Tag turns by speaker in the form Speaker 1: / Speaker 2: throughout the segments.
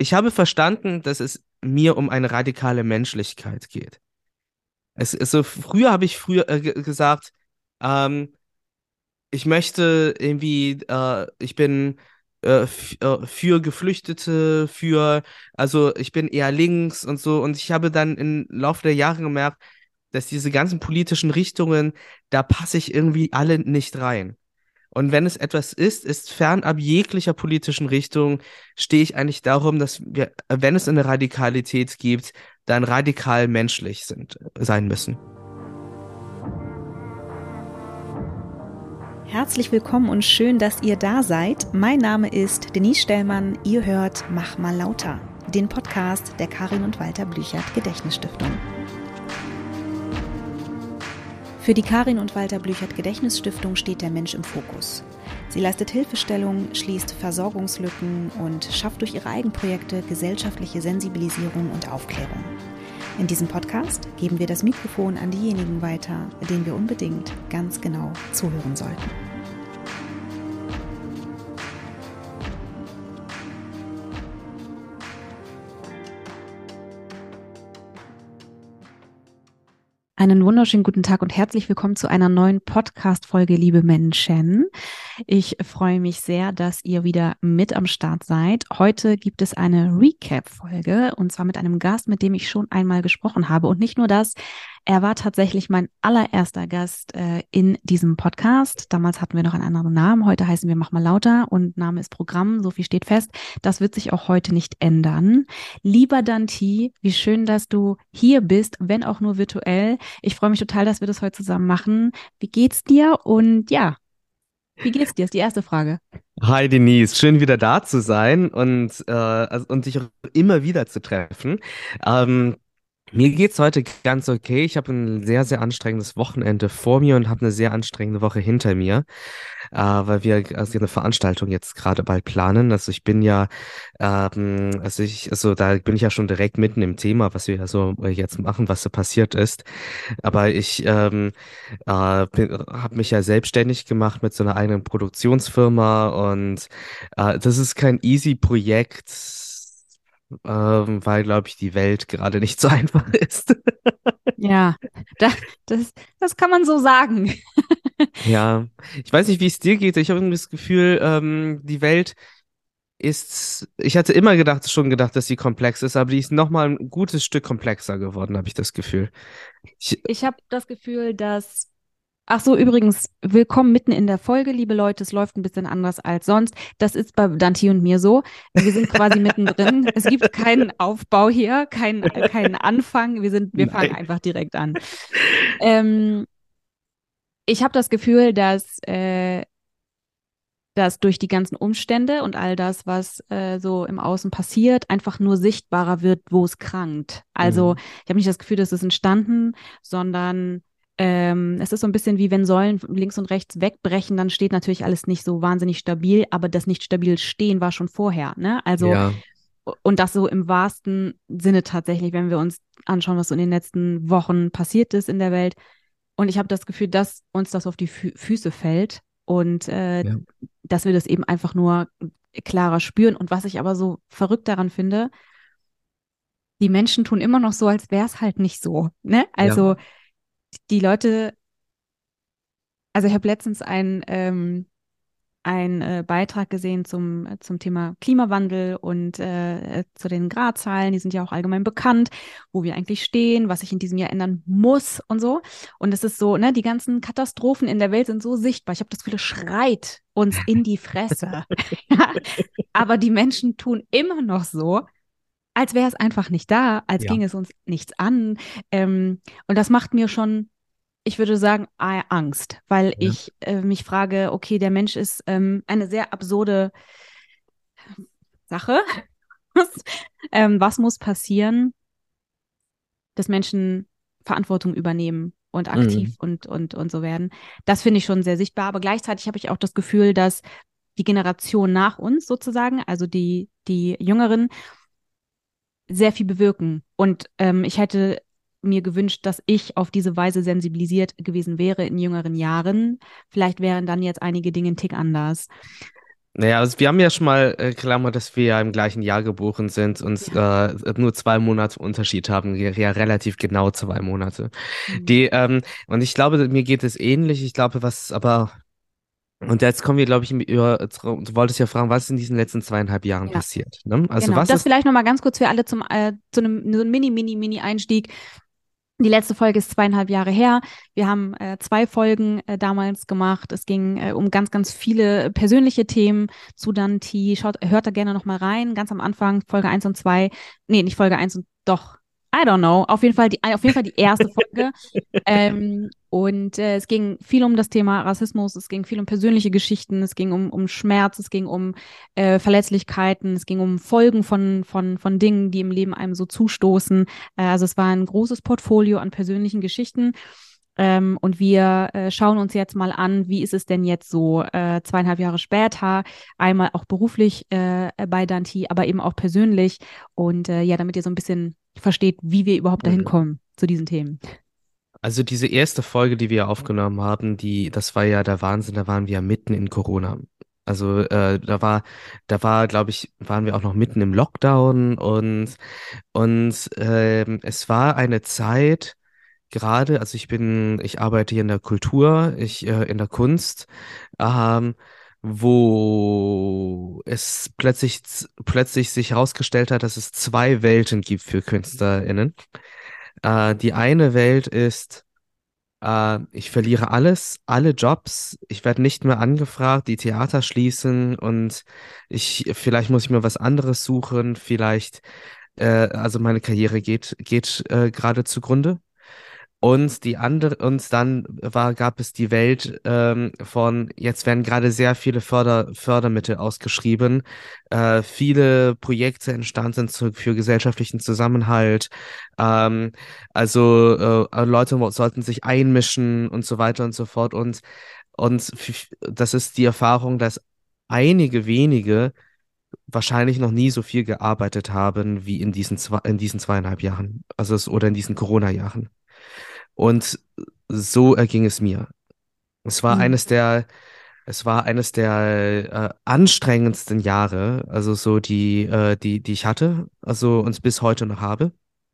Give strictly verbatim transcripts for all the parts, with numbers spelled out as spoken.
Speaker 1: ich habe verstanden, dass es mir um eine radikale Menschlichkeit geht. Es ist so, früher habe ich früher äh, ge- gesagt, ähm, ich möchte irgendwie, äh, ich bin äh, f- äh, für Geflüchtete, für, also ich bin eher links und so. Und ich habe dann im Laufe der Jahre gemerkt, dass diese ganzen politischen Richtungen, da passe ich irgendwie alle nicht rein. Und wenn es etwas ist, ist fernab jeglicher politischen Richtung, stehe ich eigentlich darum, dass wir, wenn es eine Radikalität gibt, dann radikal menschlich sind, sein müssen.
Speaker 2: Herzlich willkommen und schön, dass ihr da seid. Mein Name ist Denise Stellmann. Ihr hört Mach mal lauter, den Podcast der Karin und Walter Blüchert Gedächtnisstiftung. Für die Karin und Walter Blüchert Gedächtnisstiftung steht der Mensch im Fokus. Sie leistet Hilfestellung, schließt Versorgungslücken und schafft durch ihre Eigenprojekte gesellschaftliche Sensibilisierung und Aufklärung. In diesem Podcast geben wir das Mikrofon an diejenigen weiter, denen wir unbedingt ganz genau zuhören sollten. Einen wunderschönen guten Tag und herzlich willkommen zu einer neuen Podcast-Folge, liebe Menschen. Ich freue mich sehr, dass ihr wieder mit am Start seid. Heute gibt es eine Recap-Folge und zwar mit einem Gast, mit dem ich schon einmal gesprochen habe. Und nicht nur das, er war tatsächlich mein allererster Gast äh, in diesem Podcast. Damals hatten wir noch einen anderen Namen. Heute heißen wir Mach mal lauter und Name ist Programm. So viel steht fest. Das wird sich auch heute nicht ändern. Lieber Danti, wie schön, dass du hier bist, wenn auch nur virtuell. Ich freue mich total, dass wir das heute zusammen machen. Wie geht's dir? Und ja, wie geht's dir? Ist die erste Frage.
Speaker 1: Hi Denise, schön wieder da zu sein und, äh, also, und dich auch immer wieder zu treffen. Ähm, Mir geht's heute ganz okay. Ich habe ein sehr, sehr anstrengendes Wochenende vor mir und habe eine sehr anstrengende Woche hinter mir, äh, weil wir also eine Veranstaltung jetzt gerade bald planen. Also ich bin ja, ähm, also ich, also da bin ich ja schon direkt mitten im Thema, was wir also jetzt machen, was so passiert ist. Aber ich ähm, äh, habe mich ja selbstständig gemacht mit so einer eigenen Produktionsfirma und äh, das ist kein easy Projekt, ähm, weil, glaube ich, die Welt gerade nicht so einfach ist.
Speaker 2: Ja, da, das, das kann man so sagen.
Speaker 1: Ja, ich weiß nicht, wie es dir geht. Ich habe irgendwie das Gefühl, ähm, die Welt ist, ich hatte immer gedacht, schon gedacht, dass sie komplex ist, aber die ist noch mal ein gutes Stück komplexer geworden, habe ich das Gefühl. Ich,
Speaker 2: Ich habe das Gefühl, dass Ach so, übrigens, willkommen mitten in der Folge, liebe Leute. Es läuft ein bisschen anders als sonst. Das ist bei Danti und mir so. Wir sind quasi mittendrin. Es gibt keinen Aufbau hier, keinen keinen Anfang. Wir sind, wir fangen
Speaker 1: nein.
Speaker 2: einfach direkt an. Ähm, ich habe das Gefühl, dass, äh, dass durch die ganzen Umstände und all das, was äh, so im Außen passiert, einfach nur sichtbarer wird, wo es krankt. Also
Speaker 1: Mhm.
Speaker 2: ich habe nicht das Gefühl, dass es entstanden, sondern ähm, es ist so ein bisschen wie wenn Säulen links und rechts wegbrechen, dann steht natürlich alles nicht so wahnsinnig stabil, aber das nicht stabil stehen war schon vorher, ne? Also,
Speaker 1: Ja,
Speaker 2: und das so im wahrsten Sinne tatsächlich, wenn wir uns anschauen, was so in den letzten Wochen passiert ist in der Welt. Und ich habe das Gefühl, dass uns das auf die Fü Füße fällt und äh,
Speaker 1: ja,
Speaker 2: dass wir das eben einfach nur klarer spüren. Und was ich aber so verrückt daran finde, die Menschen tun immer noch so, als wäre es halt nicht so, ne?
Speaker 1: ja.
Speaker 2: Also die Leute, also ich habe letztens ein ähm, einen äh, Beitrag gesehen zum, äh, zum Thema Klimawandel und äh, zu den Gradzahlen, die sind ja auch allgemein bekannt, wo wir eigentlich stehen, was sich in diesem Jahr ändern muss und so. Und es ist so, ne, die ganzen Katastrophen in der Welt sind so sichtbar. Ich habe das Gefühl, es schreit uns in die Fresse. Ja? Aber die Menschen tun immer noch so, als wäre es einfach nicht da, als
Speaker 1: Ja.
Speaker 2: ginge es uns nichts an. Ähm, und das macht mir schon, ich würde sagen, A- Angst, weil
Speaker 1: Ja.
Speaker 2: ich äh, mich frage, okay, der Mensch ist ähm, eine sehr absurde Sache. ähm, was muss passieren, dass Menschen Verantwortung übernehmen und
Speaker 1: Mhm.
Speaker 2: aktiv und, und, und so werden? Das finde ich schon sehr sichtbar. Aber gleichzeitig habe ich auch das Gefühl, dass die Generation nach uns sozusagen, also die, die Jüngeren, sehr viel bewirken. Und ähm, ich hätte mir gewünscht, dass ich auf diese Weise sensibilisiert gewesen wäre in jüngeren Jahren. Vielleicht wären dann jetzt einige Dinge ein Tick anders.
Speaker 1: Naja, also wir haben ja schon mal äh, klammert, dass wir ja im gleichen Jahr geboren sind und
Speaker 2: Ja.
Speaker 1: äh, nur zwei Monate Unterschied haben, ja ja, relativ genau zwei Monate.
Speaker 2: Mhm.
Speaker 1: Die, ähm, und ich glaube, mir geht es ähnlich. Ich glaube, was aber, und jetzt kommen wir, glaube ich, über, du wolltest ja fragen, was ist in diesen letzten zweieinhalb Jahren
Speaker 2: Ja,
Speaker 1: passiert, ne? Also
Speaker 2: genau.
Speaker 1: was
Speaker 2: Das
Speaker 1: ist,
Speaker 2: vielleicht nochmal ganz kurz für alle zum, äh, zu einem so einem Mini, Mini, Mini-Einstieg. Die letzte Folge ist zweieinhalb Jahre her. Wir haben äh, zwei Folgen äh, damals gemacht. Es ging äh, um ganz, ganz viele persönliche Themen zu Dante. Schaut, hört da gerne nochmal rein. Ganz am Anfang, Folge eins und zwei. Nee, nicht Folge eins und doch. I don't know. Auf jeden Fall die, auf jeden Fall die erste Folge. Ähm, und äh, es ging viel um das Thema Rassismus, es ging viel um persönliche Geschichten, es ging um, um Schmerz, es ging um äh, Verletzlichkeiten, es ging um Folgen von, von, von Dingen, die im Leben einem so zustoßen. Äh, also es war ein großes Portfolio an persönlichen Geschichten. Ähm, und wir äh, schauen uns jetzt mal an, wie ist es denn jetzt so äh, zweieinhalb Jahre später, einmal auch beruflich äh, bei Danti, aber eben auch persönlich. Und äh, ja, damit ihr so ein bisschen versteht, wie wir überhaupt dahin
Speaker 1: Mhm.
Speaker 2: kommen zu diesen Themen.
Speaker 1: Also diese erste Folge, die wir aufgenommen haben, die, das war ja der Wahnsinn, da waren wir ja mitten in Corona. Also äh, da war, da war, glaube ich, waren wir auch noch mitten im Lockdown und und ähm, es war eine Zeit gerade, also ich bin, ich arbeite hier in der Kultur, ich äh, in der Kunst, ähm, wo es plötzlich plötzlich sich herausgestellt hat, dass es zwei Welten gibt für KünstlerInnen. Äh, die eine Welt ist äh, ich verliere alles, alle Jobs. Ich werde nicht mehr angefragt, die Theater schließen und ich, vielleicht muss ich mir was anderes suchen. Vielleicht, äh, also meine Karriere geht, geht äh, gerade zugrunde. Und die andere, und dann war, gab es die Welt ähm, von, jetzt werden gerade sehr viele Förder, Fördermittel ausgeschrieben, äh, viele Projekte entstanden zu, für gesellschaftlichen Zusammenhalt, ähm, also äh, Leute mo- sollten sich einmischen und so weiter und so fort. Und, und f- das ist die Erfahrung, dass einige wenige wahrscheinlich noch nie so viel gearbeitet haben wie in diesen zwei, in diesen zweieinhalb Jahren, also es, oder in diesen Corona-Jahren. Und so erging es mir. Es war
Speaker 2: Mhm.
Speaker 1: eines der, es war eines der äh, anstrengendsten Jahre, also so die, äh, die, die ich hatte, also und bis heute noch habe.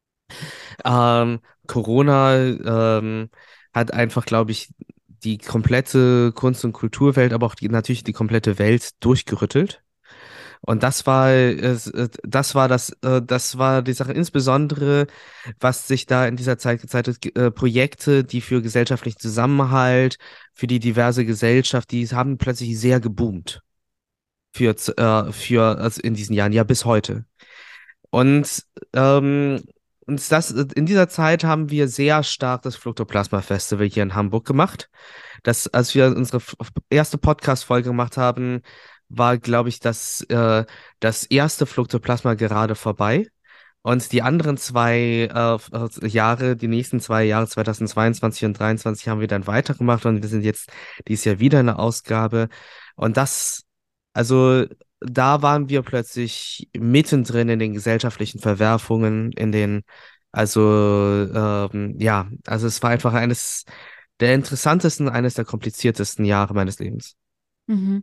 Speaker 1: Ähm, Corona ähm, hat einfach, glaube ich, die komplette Kunst- und Kulturwelt, aber auch die, natürlich die komplette Welt durchgerüttelt. Und das war, es, äh, das war das, äh, das war die Sache, insbesondere, was sich da in dieser Zeit gezeigt hat, ge- äh, Projekte, die für gesellschaftlichen Zusammenhalt, für die diverse Gesellschaft, die haben plötzlich sehr geboomt für, z- äh, für, also in diesen Jahren, ja, bis heute. Und, ähm, und das, in dieser Zeit haben wir sehr stark das Fruktoplasma Festival hier in Hamburg gemacht. Das, als wir unsere f- erste Podcast-Folge gemacht haben, war, glaube ich, das, äh, das erste Fruktoplasma gerade vorbei. Und die anderen zwei äh, f- äh, Jahre, die nächsten zwei Jahre, zweitausendzweiundzwanzig und dreiundzwanzig, haben wir dann weitergemacht und wir sind jetzt dieses Jahr wieder in der Ausgabe. Und das, also da waren wir plötzlich mittendrin in den gesellschaftlichen Verwerfungen, in den, also ähm, ja, also es war einfach eines der interessantesten, eines der kompliziertesten Jahre meines Lebens.
Speaker 2: Mhm.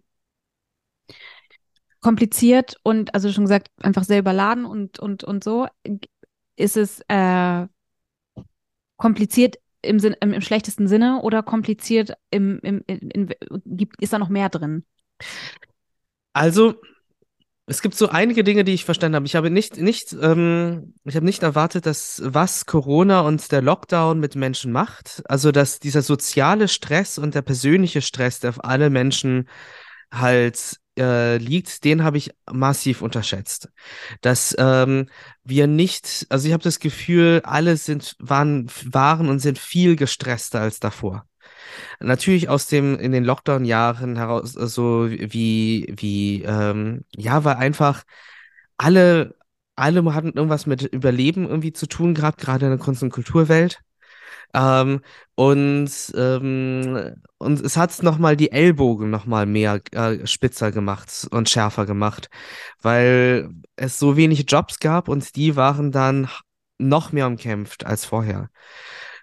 Speaker 2: Kompliziert und, also schon gesagt, einfach sehr überladen und, und, und so. Ist es äh, kompliziert im Sinn, im, im schlechtesten Sinne oder kompliziert im, im, in, in, gibt, ist da noch mehr drin?
Speaker 1: Also, es gibt so einige Dinge, die ich verstanden habe. Ich habe nicht, nicht, ähm, ich habe nicht erwartet, dass was Corona und der Lockdown mit Menschen macht. Also, dass dieser soziale Stress und der persönliche Stress, der auf alle Menschen halt äh, liegt, den habe ich massiv unterschätzt. Dass ähm, wir nicht, also ich habe das Gefühl, alle sind, waren, waren und sind viel gestresster als davor. Natürlich aus dem, in den Lockdown-Jahren heraus, so wie, wie, ähm, ja, weil einfach alle, alle hatten irgendwas mit Überleben irgendwie zu tun gehabt, gerade in der Kunst- und Kulturwelt. Ähm, und, ähm, und es hat nochmal die Ellbogen nochmal mehr äh, spitzer gemacht und schärfer gemacht, weil es so wenig Jobs gab und die waren dann noch mehr umkämpft als vorher.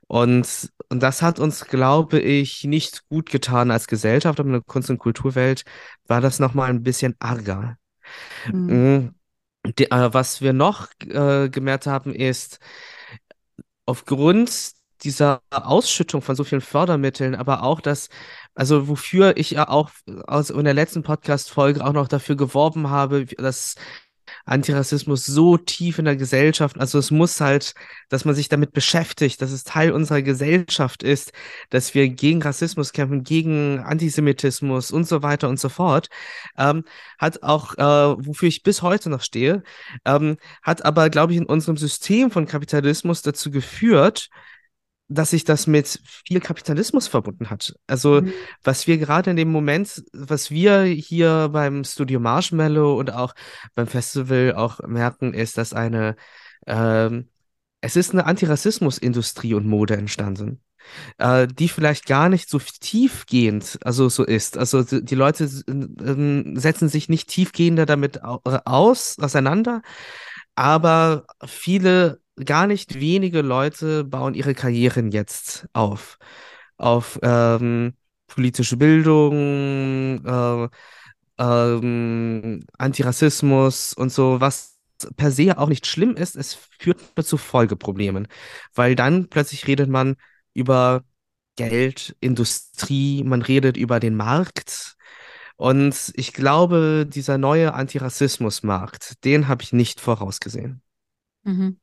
Speaker 1: Und, und das hat uns, glaube ich, nicht gut getan als Gesellschaft, aber in der Kunst- und Kulturwelt war das nochmal ein bisschen arger.
Speaker 2: Mhm.
Speaker 1: Mm, Die, äh, was wir noch äh, gemerkt haben, ist, aufgrund dieser Ausschüttung von so vielen Fördermitteln, aber auch das, also wofür ich ja auch aus in der letzten Podcast-Folge auch noch dafür geworben habe, dass Antirassismus so tief in der Gesellschaft, also es muss halt, dass man sich damit beschäftigt, dass es Teil unserer Gesellschaft ist, dass wir gegen Rassismus kämpfen, gegen Antisemitismus und so weiter und so fort, ähm, hat auch, äh, wofür ich bis heute noch stehe, ähm, hat aber, glaube ich, in unserem System von Kapitalismus dazu geführt, dass sich das mit viel Kapitalismus verbunden hat. Also,
Speaker 2: Mhm.
Speaker 1: was wir gerade in dem Moment, was wir hier beim Studio Marshmallow und auch beim Festival auch merken, ist, dass eine, ähm, es ist eine Antirassismus-Industrie und Mode entstanden, äh, die vielleicht gar nicht so tiefgehend, also so ist. Also die die Leute ähm, setzen sich nicht tiefgehender damit au- äh, aus, auseinander, aber viele, gar nicht wenige Leute bauen ihre Karrieren jetzt auf. Auf ähm, politische Bildung, äh, ähm, Antirassismus und so, was per se auch nicht schlimm ist, es führt nur zu Folgeproblemen, weil dann plötzlich redet man über Geld, Industrie, man redet über den Markt. Und ich glaube, dieser neue Antirassismusmarkt, den habe ich nicht vorausgesehen.
Speaker 2: Mhm.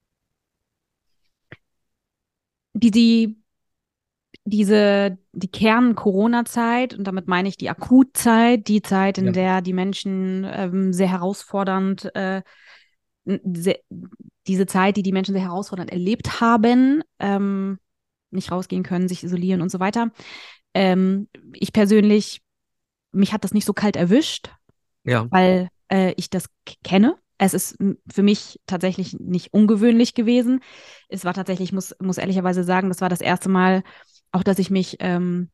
Speaker 2: Die, die, diese, die Kern-Corona-Zeit, und damit meine ich die Akutzeit, die Zeit, in
Speaker 1: Ja.
Speaker 2: der die Menschen ähm, sehr herausfordernd, äh, sehr, diese Zeit, die die Menschen sehr herausfordernd erlebt haben, ähm, nicht rausgehen können, sich isolieren und so weiter. Ähm, ich persönlich, mich hat das nicht so kalt erwischt,
Speaker 1: Ja,
Speaker 2: weil äh, ich das k- kenne. Es ist m, für mich tatsächlich nicht ungewöhnlich gewesen. Es war tatsächlich, ich muss, muss ehrlicherweise sagen, das war das erste Mal, auch dass ich mich ähm,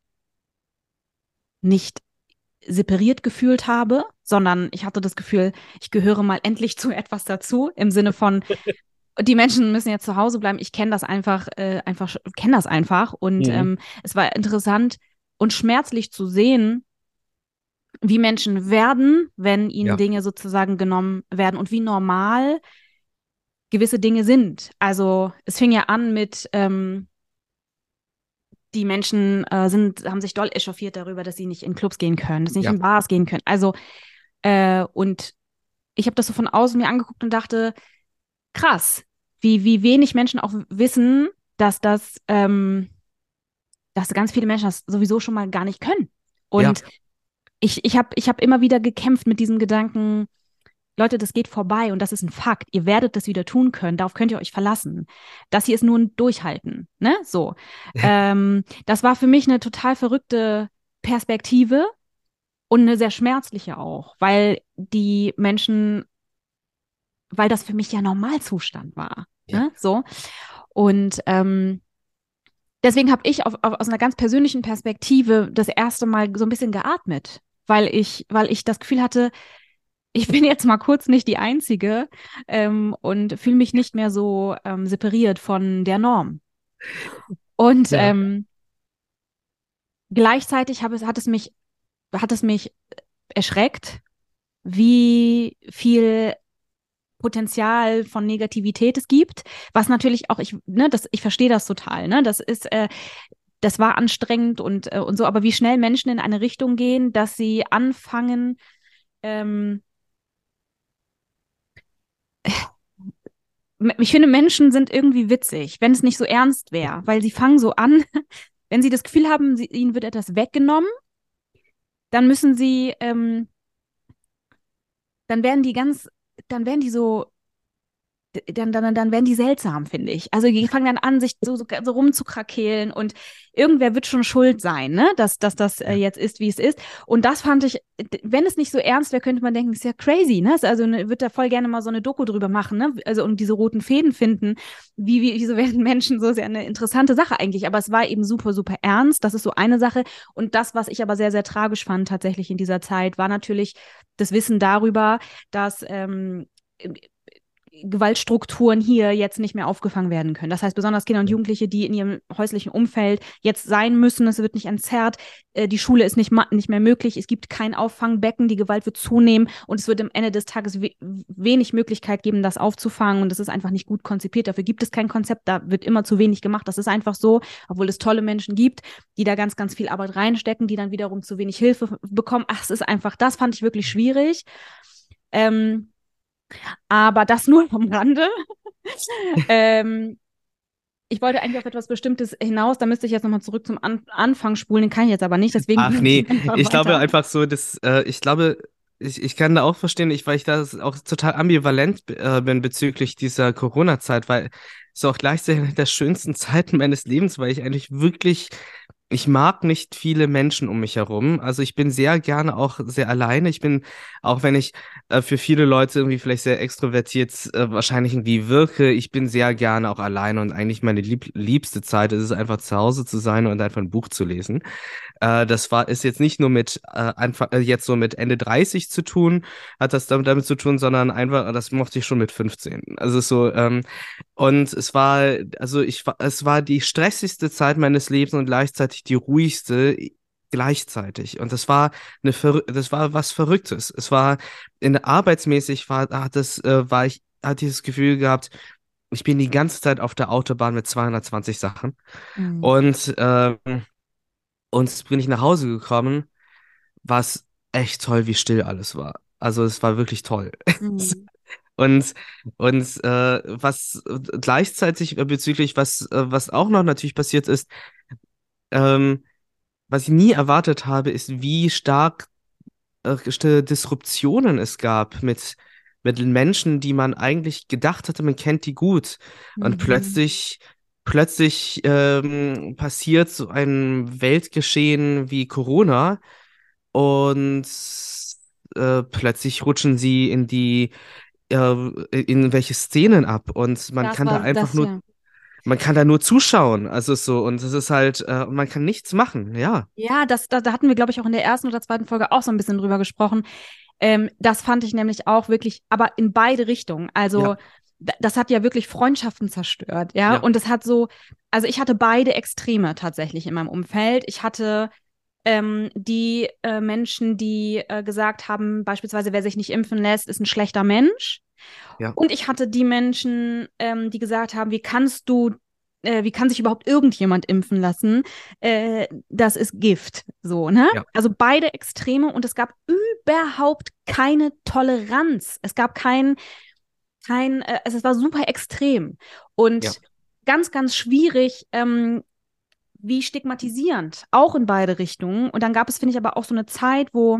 Speaker 2: nicht separiert gefühlt habe, sondern ich hatte das Gefühl, ich gehöre mal endlich zu etwas dazu, im Sinne von, die Menschen müssen jetzt zu Hause bleiben. Ich kenne das einfach, äh, einfach, kenne das einfach. Und
Speaker 1: mhm.
Speaker 2: ähm, es war interessant und schmerzlich zu sehen, wie Menschen werden, wenn ihnen
Speaker 1: Ja,
Speaker 2: Dinge sozusagen genommen werden und wie normal gewisse Dinge sind. Also es fing ja an mit, ähm, die Menschen äh, sind, haben sich doll echauffiert darüber, dass sie nicht in Clubs gehen können, dass sie nicht
Speaker 1: ja,
Speaker 2: in Bars gehen können. Also, äh, und ich habe das so von außen mir angeguckt und dachte, krass, wie, wie wenig Menschen auch wissen, dass das, ähm, dass ganz viele Menschen das sowieso schon mal gar nicht können.
Speaker 1: ja.
Speaker 2: Und ich, ich habe ich hab immer wieder gekämpft mit diesem Gedanken, Leute, das geht vorbei und das ist ein Fakt. Ihr werdet das wieder tun können. Darauf könnt ihr euch verlassen. Das hier ist nur ein Durchhalten. Ne? So. Ähm, das war für mich eine total verrückte Perspektive und eine sehr schmerzliche auch, weil die Menschen, weil das für mich ja Normalzustand war.
Speaker 1: Ja.
Speaker 2: Ne? So. Und ähm, deswegen habe ich auf, auf, aus einer ganz persönlichen Perspektive das erste Mal so ein bisschen geatmet, weil ich, weil ich das Gefühl hatte, ich bin jetzt mal kurz nicht die Einzige ähm, und fühle mich nicht mehr so ähm, separiert von der Norm. Und
Speaker 1: Ja.
Speaker 2: ähm, gleichzeitig hab es, hat es mich, hat es mich erschreckt, wie viel Potenzial von Negativität es gibt, was natürlich auch ich, ne, das, ich verstehe das total, ne, das ist, äh, das war anstrengend und äh, und so, aber wie schnell Menschen in eine Richtung gehen, dass sie anfangen, ähm, ich finde, Menschen sind irgendwie witzig, wenn es nicht so ernst wäre, weil sie fangen so an, wenn sie das Gefühl haben, sie, ihnen wird etwas weggenommen, dann müssen sie, ähm, dann werden die ganz, dann werden die so, dann, dann, dann werden die seltsam, finde ich. Also die fangen dann an, sich so, so, so rumzukrakeelen und irgendwer wird schon schuld sein, ne? dass, dass das äh,
Speaker 1: Ja.
Speaker 2: jetzt ist, wie es ist. Und das fand ich, wenn es nicht so ernst wäre, könnte man denken, ist ja crazy, ne? Also ne, würde da voll gerne mal so eine Doku drüber machen, ne? Also und diese roten Fäden finden, wie, wie, wieso werden Menschen so, sehr eine interessante Sache eigentlich. Aber es war eben super, super ernst. Das ist so eine Sache. Und das, was ich aber sehr, sehr tragisch fand tatsächlich in dieser Zeit, war natürlich das Wissen darüber, dass ähm, Gewaltstrukturen hier jetzt nicht mehr aufgefangen werden können. Das heißt, besonders Kinder und Jugendliche, die in ihrem häuslichen Umfeld jetzt sein müssen, es wird nicht entzerrt, äh, die Schule ist nicht, nicht mehr möglich, es gibt kein Auffangbecken, die Gewalt wird zunehmen und es wird am Ende des Tages we wenig Möglichkeit geben, das aufzufangen und das ist einfach nicht gut konzipiert. Dafür gibt es kein Konzept, da wird immer zu wenig gemacht. Das ist einfach so, obwohl es tolle Menschen gibt, die da ganz, ganz viel Arbeit reinstecken, die dann wiederum zu wenig Hilfe bekommen. Ach, es ist einfach, das fand ich wirklich schwierig. Ähm, aber das nur am Rande. ähm, ich wollte eigentlich auf etwas Bestimmtes hinaus, da müsste ich jetzt nochmal zurück zum An Anfang spulen, den kann ich jetzt aber nicht, deswegen
Speaker 1: Ach nee, ich glaube
Speaker 2: weiter.
Speaker 1: einfach so, dass äh, ich glaube, ich, ich kann da auch verstehen, ich, weil ich da auch total ambivalent äh, bin bezüglich dieser Corona-Zeit, weil es auch gleichzeitig eine der schönsten Zeiten meines Lebens, weil ich eigentlich wirklich, ich mag nicht viele Menschen um mich herum. Also ich bin sehr gerne auch sehr alleine. Ich bin, auch wenn ich äh, für viele Leute irgendwie vielleicht sehr extrovertiert äh, wahrscheinlich irgendwie wirke, ich bin sehr gerne auch alleine und eigentlich meine lieb liebste Zeit ist es einfach zu Hause zu sein und einfach ein Buch zu lesen. Äh, das war, ist jetzt nicht nur mit äh, Anfang, äh, jetzt so mit Ende dreißig zu tun, hat das damit, damit zu tun, sondern einfach, das mochte ich schon mit fünfzehn. Also so, ähm, und es war, also ich war, es war die stressigste Zeit meines Lebens und gleichzeitig die ruhigste gleichzeitig. Und das war eine, Verrü- das war was Verrücktes. Es war, in arbeitsmäßig war, hat das, äh, war ich, hatte ich das Gefühl gehabt, ich bin die ganze Zeit auf der Autobahn mit zweihundertzwanzig Sachen.
Speaker 2: Mhm.
Speaker 1: Und, ähm, und bin ich nach Hause gekommen, war es echt toll, wie still alles war. Also es war wirklich toll.
Speaker 2: Mhm.
Speaker 1: Und, und äh, was gleichzeitig äh, bezüglich, was, äh, was auch noch natürlich passiert ist, ähm, was ich nie erwartet habe, ist, wie stark äh, st- Disruptionen es gab mit, mit den Menschen, die man eigentlich gedacht hatte, man kennt die gut. Und
Speaker 2: Mhm.
Speaker 1: plötzlich, plötzlich ähm, passiert so ein Weltgeschehen wie Corona und äh, plötzlich rutschen sie in die äh, in welche Szenen ab und man
Speaker 2: Das
Speaker 1: kann da
Speaker 2: war
Speaker 1: einfach
Speaker 2: das,
Speaker 1: nur
Speaker 2: ja.
Speaker 1: man kann da nur zuschauen, also so und es ist halt äh, man kann nichts machen, ja,
Speaker 2: Ja, das, da, da hatten wir, glaube ich, auch in der ersten oder zweiten Folge auch so ein bisschen drüber gesprochen. Ähm, das fand ich nämlich auch wirklich, aber in beide Richtungen.
Speaker 1: ja,
Speaker 2: Also, d- das hat ja wirklich Freundschaften zerstört, ja.
Speaker 1: ja,
Speaker 2: Und es hat so, also ich hatte beide Extreme tatsächlich in meinem Umfeld. Ich hatte ähm, die äh, Menschen, die äh, gesagt haben, beispielsweise, wer sich nicht impfen lässt, ist ein schlechter Mensch.
Speaker 1: ja,
Speaker 2: Und ich hatte die Menschen, ähm, die gesagt haben, wie kannst du, äh, wie kann sich überhaupt irgendjemand impfen lassen? Äh, das ist Gift, so, ne?
Speaker 1: ja,
Speaker 2: Also beide Extreme und es gab überhaupt keine Toleranz. Es gab kein, kein, äh, es war super extrem
Speaker 1: ja,
Speaker 2: und ganz, ganz schwierig, ähm, wie stigmatisierend, auch in beide Richtungen. Und dann gab es, finde ich, aber auch so eine Zeit, wo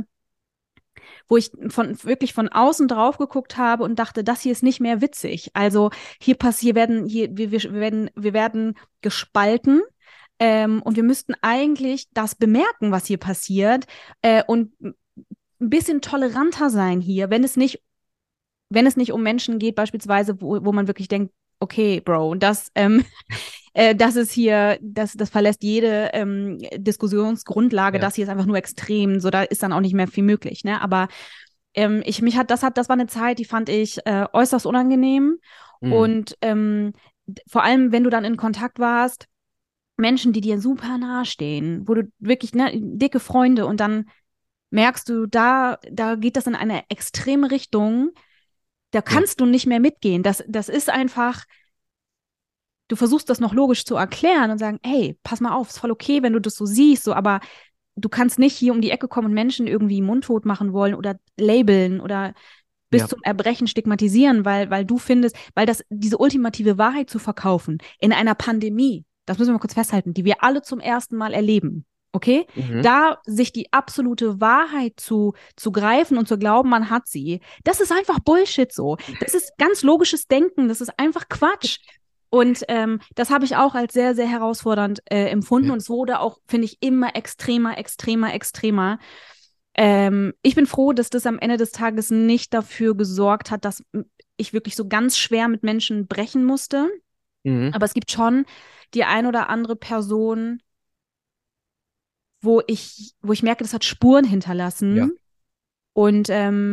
Speaker 2: wo ich von, wirklich von außen drauf geguckt habe und dachte, das hier ist nicht mehr witzig. Also hier passiert, werden, hier, wir, wir, werden, wir werden gespalten. Ähm, und wir müssten eigentlich das bemerken, was hier passiert, äh, und ein bisschen toleranter sein hier, wenn es nicht, wenn es nicht um Menschen geht, beispielsweise, wo, wo man wirklich denkt, okay, Bro, das, ähm, äh, das ist hier, das, das verlässt jede ähm, Diskussionsgrundlage,
Speaker 1: ja,
Speaker 2: das hier ist einfach nur extrem, so da ist dann auch nicht mehr viel möglich, ne? Aber ähm, ich mich hat, das hat, das war eine Zeit, die fand ich äh, äußerst unangenehm.
Speaker 1: mhm.
Speaker 2: Und ähm, vor allem, wenn du dann in Kontakt warst, Menschen, die dir super nahe stehen, wo du wirklich, ne, dicke Freunde und dann merkst du, da, da geht das in eine extreme Richtung, da
Speaker 1: Ja,
Speaker 2: kannst du nicht mehr mitgehen. Das, das ist einfach, du versuchst das noch logisch zu erklären und sagen, hey, pass mal auf, ist voll okay, wenn du das so siehst, so, aber du kannst nicht hier um die Ecke kommen und Menschen irgendwie mundtot machen wollen oder labeln oder bis
Speaker 1: ja,
Speaker 2: zum Erbrechen stigmatisieren, weil, weil du findest, weil das diese ultimative Wahrheit zu verkaufen in einer Pandemie, das müssen wir mal kurz festhalten, die wir alle zum ersten Mal erleben. Okay?
Speaker 1: mhm.
Speaker 2: Da sich die absolute Wahrheit zu, zu greifen und zu glauben, man hat sie, das ist einfach Bullshit so. Das ist ganz logisches Denken, das ist einfach Quatsch. Und ähm, das habe ich auch als sehr, sehr herausfordernd äh, empfunden.
Speaker 1: Ja,
Speaker 2: Und es wurde auch, finde ich, immer extremer, extremer, extremer. Ähm, ich bin froh, dass das am Ende des Tages nicht dafür gesorgt hat, dass ich wirklich so ganz schwer mit Menschen brechen musste.
Speaker 1: mhm.
Speaker 2: Aber es gibt schon die ein oder andere Person, wo ich, wo ich merke, das hat Spuren
Speaker 1: Ja,
Speaker 2: hinterlassen. Und ähm,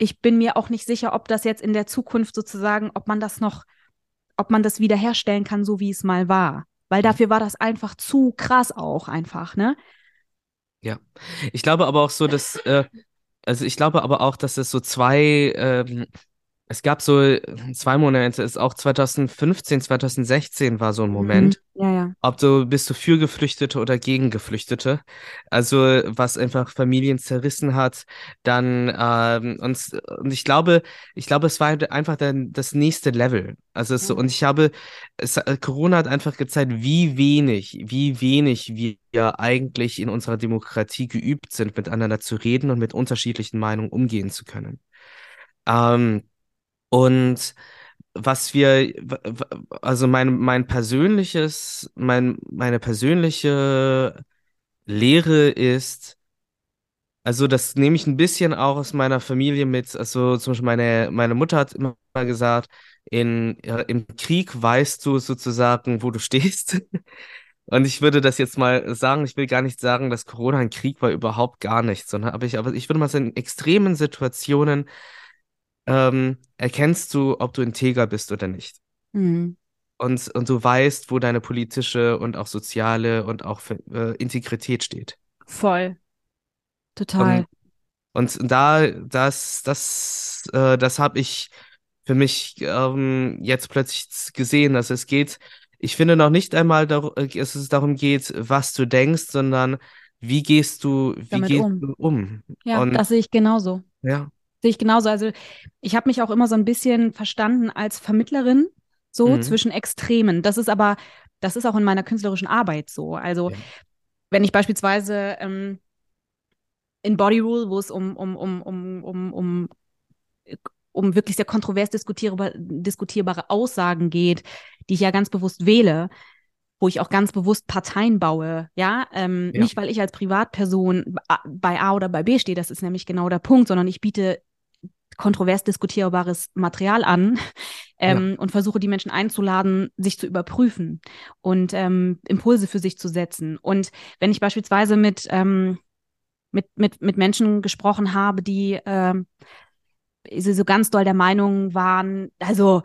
Speaker 2: ich bin mir auch nicht sicher, ob das jetzt in der Zukunft sozusagen, ob man das noch, ob man das wiederherstellen kann, so wie es mal war. Weil dafür war das einfach zu krass auch einfach, ne?
Speaker 1: Ja. Ich glaube aber auch so, dass, äh, also ich glaube aber auch, dass es so zwei, ähm, es gab so zwei Momente, es auch zwanzig fünfzehn, zwanzig sechzehn war so ein
Speaker 2: Mhm.
Speaker 1: Moment.
Speaker 2: Ja, ja.
Speaker 1: Ob du bist du für Geflüchtete oder gegen Geflüchtete. Also was einfach Familien zerrissen hat, dann ähm, und, und ich glaube, ich glaube, es war halt einfach dann das nächste Level. Also es,
Speaker 2: Ja.
Speaker 1: und ich habe, es, Corona hat einfach gezeigt, wie wenig, wie wenig wir eigentlich in unserer Demokratie geübt sind, miteinander zu reden und mit unterschiedlichen Meinungen umgehen zu können. Ähm, und was wir, w- w- also mein, mein persönliches, mein, meine persönliche Lehre ist, also das nehme ich ein bisschen auch aus meiner Familie mit. Also zum Beispiel meine, meine Mutter hat immer mal gesagt, in, ja, im Krieg weißt du sozusagen, wo du stehst. Und ich würde das jetzt mal sagen, ich will gar nicht sagen, dass Corona ein Krieg war, überhaupt gar nicht, sondern aber ich, aber ich würde mal sagen, in extremen Situationen ähm, erkennst du, ob du integer bist oder nicht.
Speaker 2: Mhm.
Speaker 1: Und, und du weißt, wo deine politische und auch soziale und auch äh, Integrität steht.
Speaker 2: Voll.
Speaker 1: Und,
Speaker 2: Total.
Speaker 1: und da, das, das, äh, das habe ich für mich ähm, jetzt plötzlich gesehen, dass es geht, ich finde noch nicht einmal, dar äh, dass es darum geht, was du denkst, sondern wie gehst du, wie
Speaker 2: Damit
Speaker 1: gehst
Speaker 2: um.
Speaker 1: du um?
Speaker 2: Ja,
Speaker 1: Und
Speaker 2: das sehe ich genauso.
Speaker 1: ja,
Speaker 2: Sehe ich genauso. Also ich habe mich auch immer so ein bisschen verstanden als Vermittlerin so
Speaker 1: mhm.
Speaker 2: zwischen Extremen. Das ist aber, das ist auch in meiner künstlerischen Arbeit so. Also
Speaker 1: Ja,
Speaker 2: wenn ich beispielsweise ähm, in Body Rule, wo es um, um, um, um, um, um, um wirklich sehr kontrovers diskutierbar, diskutierbare Aussagen geht, die ich ja ganz bewusst wähle, wo ich auch ganz bewusst Parteien baue, ja, ähm,
Speaker 1: ja,
Speaker 2: nicht weil ich als Privatperson bei A oder bei B stehe, das ist nämlich genau der Punkt, sondern ich biete kontrovers diskutierbares Material an
Speaker 1: ja,
Speaker 2: ähm, und versuche die Menschen einzuladen, sich zu überprüfen und ähm, Impulse für sich zu setzen. Und wenn ich beispielsweise mit, ähm, mit, mit, mit Menschen gesprochen habe, die ähm, so ganz doll der Meinung waren, also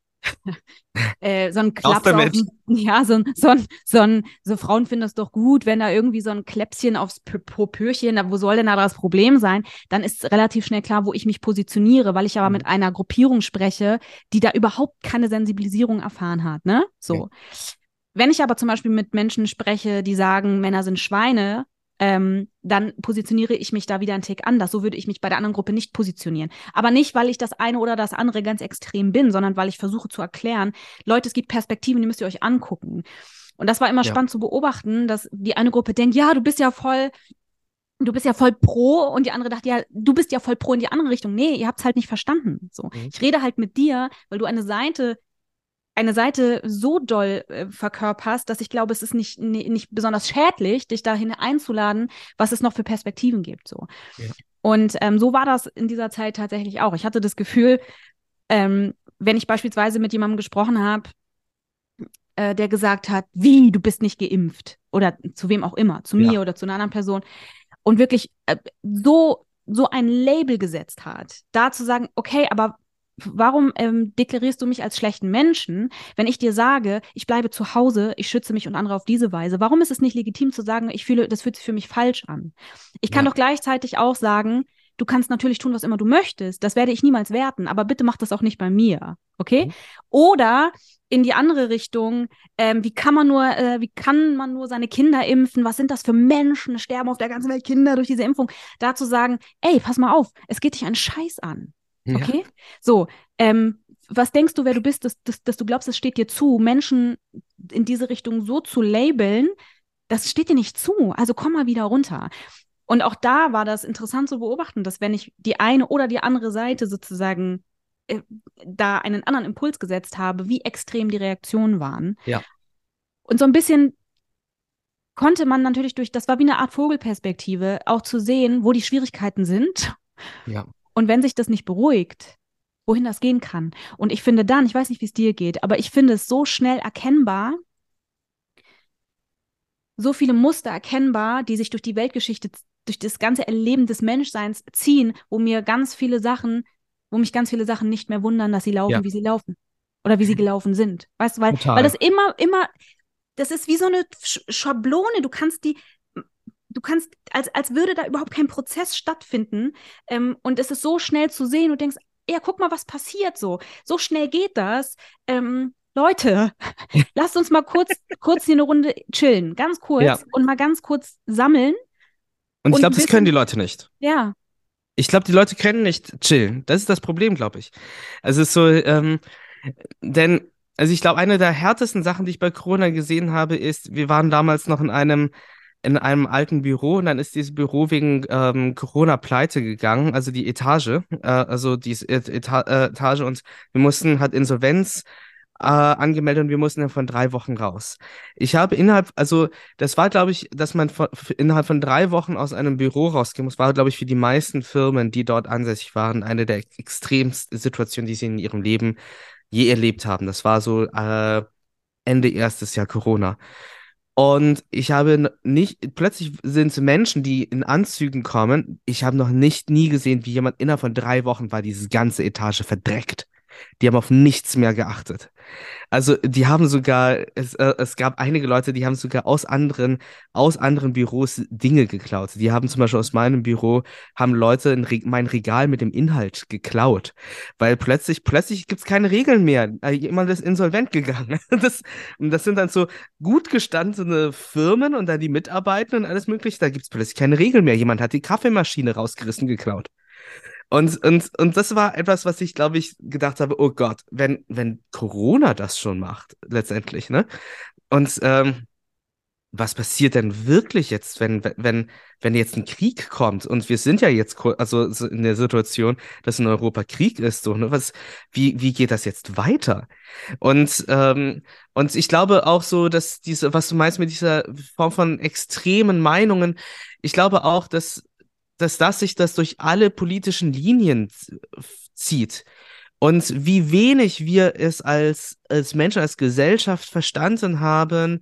Speaker 2: äh, so ein
Speaker 1: auf
Speaker 2: Klaps auf
Speaker 1: damit.
Speaker 2: dem, ja, so ein, so ein, so ein, so Frauen finden das doch gut, wenn da irgendwie so ein Kläpschen aufs Popöchen, da, wo soll denn da das Problem sein? Dann ist relativ schnell klar, wo ich mich positioniere, weil ich aber mit
Speaker 1: Mhm.
Speaker 2: einer Gruppierung spreche, die da überhaupt keine Sensibilisierung erfahren hat, ne?
Speaker 1: Ja,
Speaker 2: So. Wenn ich aber zum Beispiel mit Menschen spreche, die sagen, Männer sind Schweine, ähm, dann positioniere ich mich da wieder einen Tick anders. So würde ich mich bei der anderen Gruppe nicht positionieren. Aber nicht, weil ich das eine oder das andere ganz extrem bin, sondern weil ich versuche zu erklären, Leute, es gibt Perspektiven, die müsst ihr euch angucken. Und das war immer
Speaker 1: ja,
Speaker 2: spannend zu beobachten, dass die eine Gruppe denkt, ja, du bist ja voll, du bist ja voll pro und die andere dachte, ja, du bist ja voll pro in die andere Richtung. Nee, ihr habt es halt nicht verstanden. So,
Speaker 1: mhm.
Speaker 2: ich rede halt mit dir, weil du eine Seite eine Seite so doll äh, verkörperst, dass ich glaube, es ist nicht, nicht, nicht besonders schädlich, dich dahin einzuladen, was es noch für Perspektiven gibt. So.
Speaker 1: Ja,
Speaker 2: Und ähm, so war das in dieser Zeit tatsächlich auch. Ich hatte das Gefühl, ähm, wenn ich beispielsweise mit jemandem gesprochen habe, äh, der gesagt hat, wie, du bist nicht geimpft oder zu wem auch immer, zu mir
Speaker 1: ja,
Speaker 2: oder zu einer anderen Person und wirklich äh, so, so ein Label gesetzt hat, da zu sagen, okay, aber warum ähm, deklarierst du mich als schlechten Menschen, wenn ich dir sage, ich bleibe zu Hause, ich schütze mich und andere auf diese Weise? Warum ist es nicht legitim zu sagen, ich fühle, das fühlt sich für mich falsch an? Ich kann
Speaker 1: ja,
Speaker 2: doch gleichzeitig auch sagen, du kannst natürlich tun, was immer du möchtest. Das werde ich niemals werten, aber bitte mach das auch nicht bei mir. Okay?
Speaker 1: mhm.
Speaker 2: Oder in die andere Richtung, ähm, wie kann man nur, äh, wie kann man nur seine Kinder impfen? Was sind das für Menschen? Es sterben auf der ganzen Welt Kinder durch diese Impfung. Da zu sagen, ey, pass mal auf, es geht dich einen Scheiß an.
Speaker 1: Ja,
Speaker 2: Okay? So, ähm, was denkst du, wer du bist, dass, dass, dass du glaubst, es steht dir zu, Menschen in diese Richtung so zu labeln, das steht dir nicht zu. Also komm mal wieder runter. Und auch da war das interessant zu beobachten, dass wenn ich die eine oder die andere Seite sozusagen äh, da einen anderen Impuls gesetzt habe, wie extrem die Reaktionen waren.
Speaker 1: ja,
Speaker 2: Und so ein bisschen konnte man natürlich durch, das war wie eine Art Vogelperspektive, auch zu sehen, wo die Schwierigkeiten sind.
Speaker 1: ja,
Speaker 2: Und wenn sich das nicht beruhigt, wohin das gehen kann. Und ich finde dann, ich weiß nicht, wie es dir geht, aber ich finde es so schnell erkennbar, so viele Muster erkennbar, die sich durch die Weltgeschichte durch das ganze Erleben des Menschseins ziehen, wo mir ganz viele Sachen, wo mich ganz viele Sachen nicht mehr wundern, dass sie laufen,
Speaker 1: Ja,
Speaker 2: wie sie laufen. Oder wie sie gelaufen sind. Weißt du, weil, weil das
Speaker 1: total.
Speaker 2: immer, immer, das ist wie so eine Sch Schablone. Du kannst die, du kannst, als, als würde da überhaupt kein Prozess stattfinden. Ähm, und es ist so schnell zu sehen und denkst, ja, guck mal, was passiert so. So schnell geht das. Ähm, Leute, lasst uns mal kurz, kurz hier eine Runde chillen. Ganz
Speaker 1: Ja.
Speaker 2: kurz und mal ganz kurz sammeln
Speaker 1: Und ich
Speaker 2: und
Speaker 1: glaube,
Speaker 2: ein
Speaker 1: das können die
Speaker 2: bisschen,
Speaker 1: Leute nicht.
Speaker 2: ja,
Speaker 1: Ich glaube, die Leute können nicht chillen. Das ist das Problem, glaube ich. Also es ist so, ähm, denn, also ich glaube, eine der härtesten Sachen, die ich bei Corona gesehen habe, ist, wir waren damals noch in einem, in einem alten Büro und dann ist dieses Büro wegen ähm, Corona pleite gegangen, also die Etage, äh, also die Eta äh, Etage und wir mussten halt Insolvenz äh, angemeldet und wir mussten dann von drei Wochen raus. Ich habe innerhalb, also das war, glaube ich, dass man von, innerhalb von drei Wochen aus einem Büro rausgehen muss, war, glaube ich, für die meisten Firmen, die dort ansässig waren, eine der extremsten Situationen, die sie in ihrem Leben je erlebt haben. Das war so äh, Ende erstes Jahr Corona. Und ich habe n- nicht, plötzlich sind es Menschen, die in Anzügen kommen. Ich habe noch nicht nie gesehen, wie jemand innerhalb von drei Wochen war diese ganze Etage verdreckt. Die haben auf nichts mehr geachtet. Also die haben sogar, es, äh, es gab einige Leute, die haben sogar aus anderen, aus anderen Büros Dinge geklaut. Die haben zum Beispiel aus meinem Büro, haben Leute ein Re mein Regal mit dem Inhalt geklaut. Weil plötzlich, plötzlich gibt's keine Regeln mehr. Äh, Jemand ist insolvent gegangen. Das, und das sind dann so gut gestandene Firmen und dann die Mitarbeiter und alles Mögliche. Da gibt's plötzlich keine Regeln mehr. Jemand hat die Kaffeemaschine rausgerissen, geklaut. Und, und, und das war etwas, was ich, glaube ich, gedacht habe, oh Gott, wenn, wenn Corona das schon macht, letztendlich, ne? Und ähm, was passiert denn wirklich jetzt, wenn, wenn, wenn jetzt ein Krieg kommt? Und wir sind ja jetzt ko- also so in der Situation, dass in Europa Krieg ist, so, ne? Was, wie, wie geht das jetzt weiter? Und, ähm, und ich glaube auch so, dass diese, was du meinst mit dieser Form von extremen Meinungen, ich glaube auch, dass dass das sich das durch alle politischen Linien z- zieht. Und wie wenig wir es als, als Menschen, als Gesellschaft verstanden haben,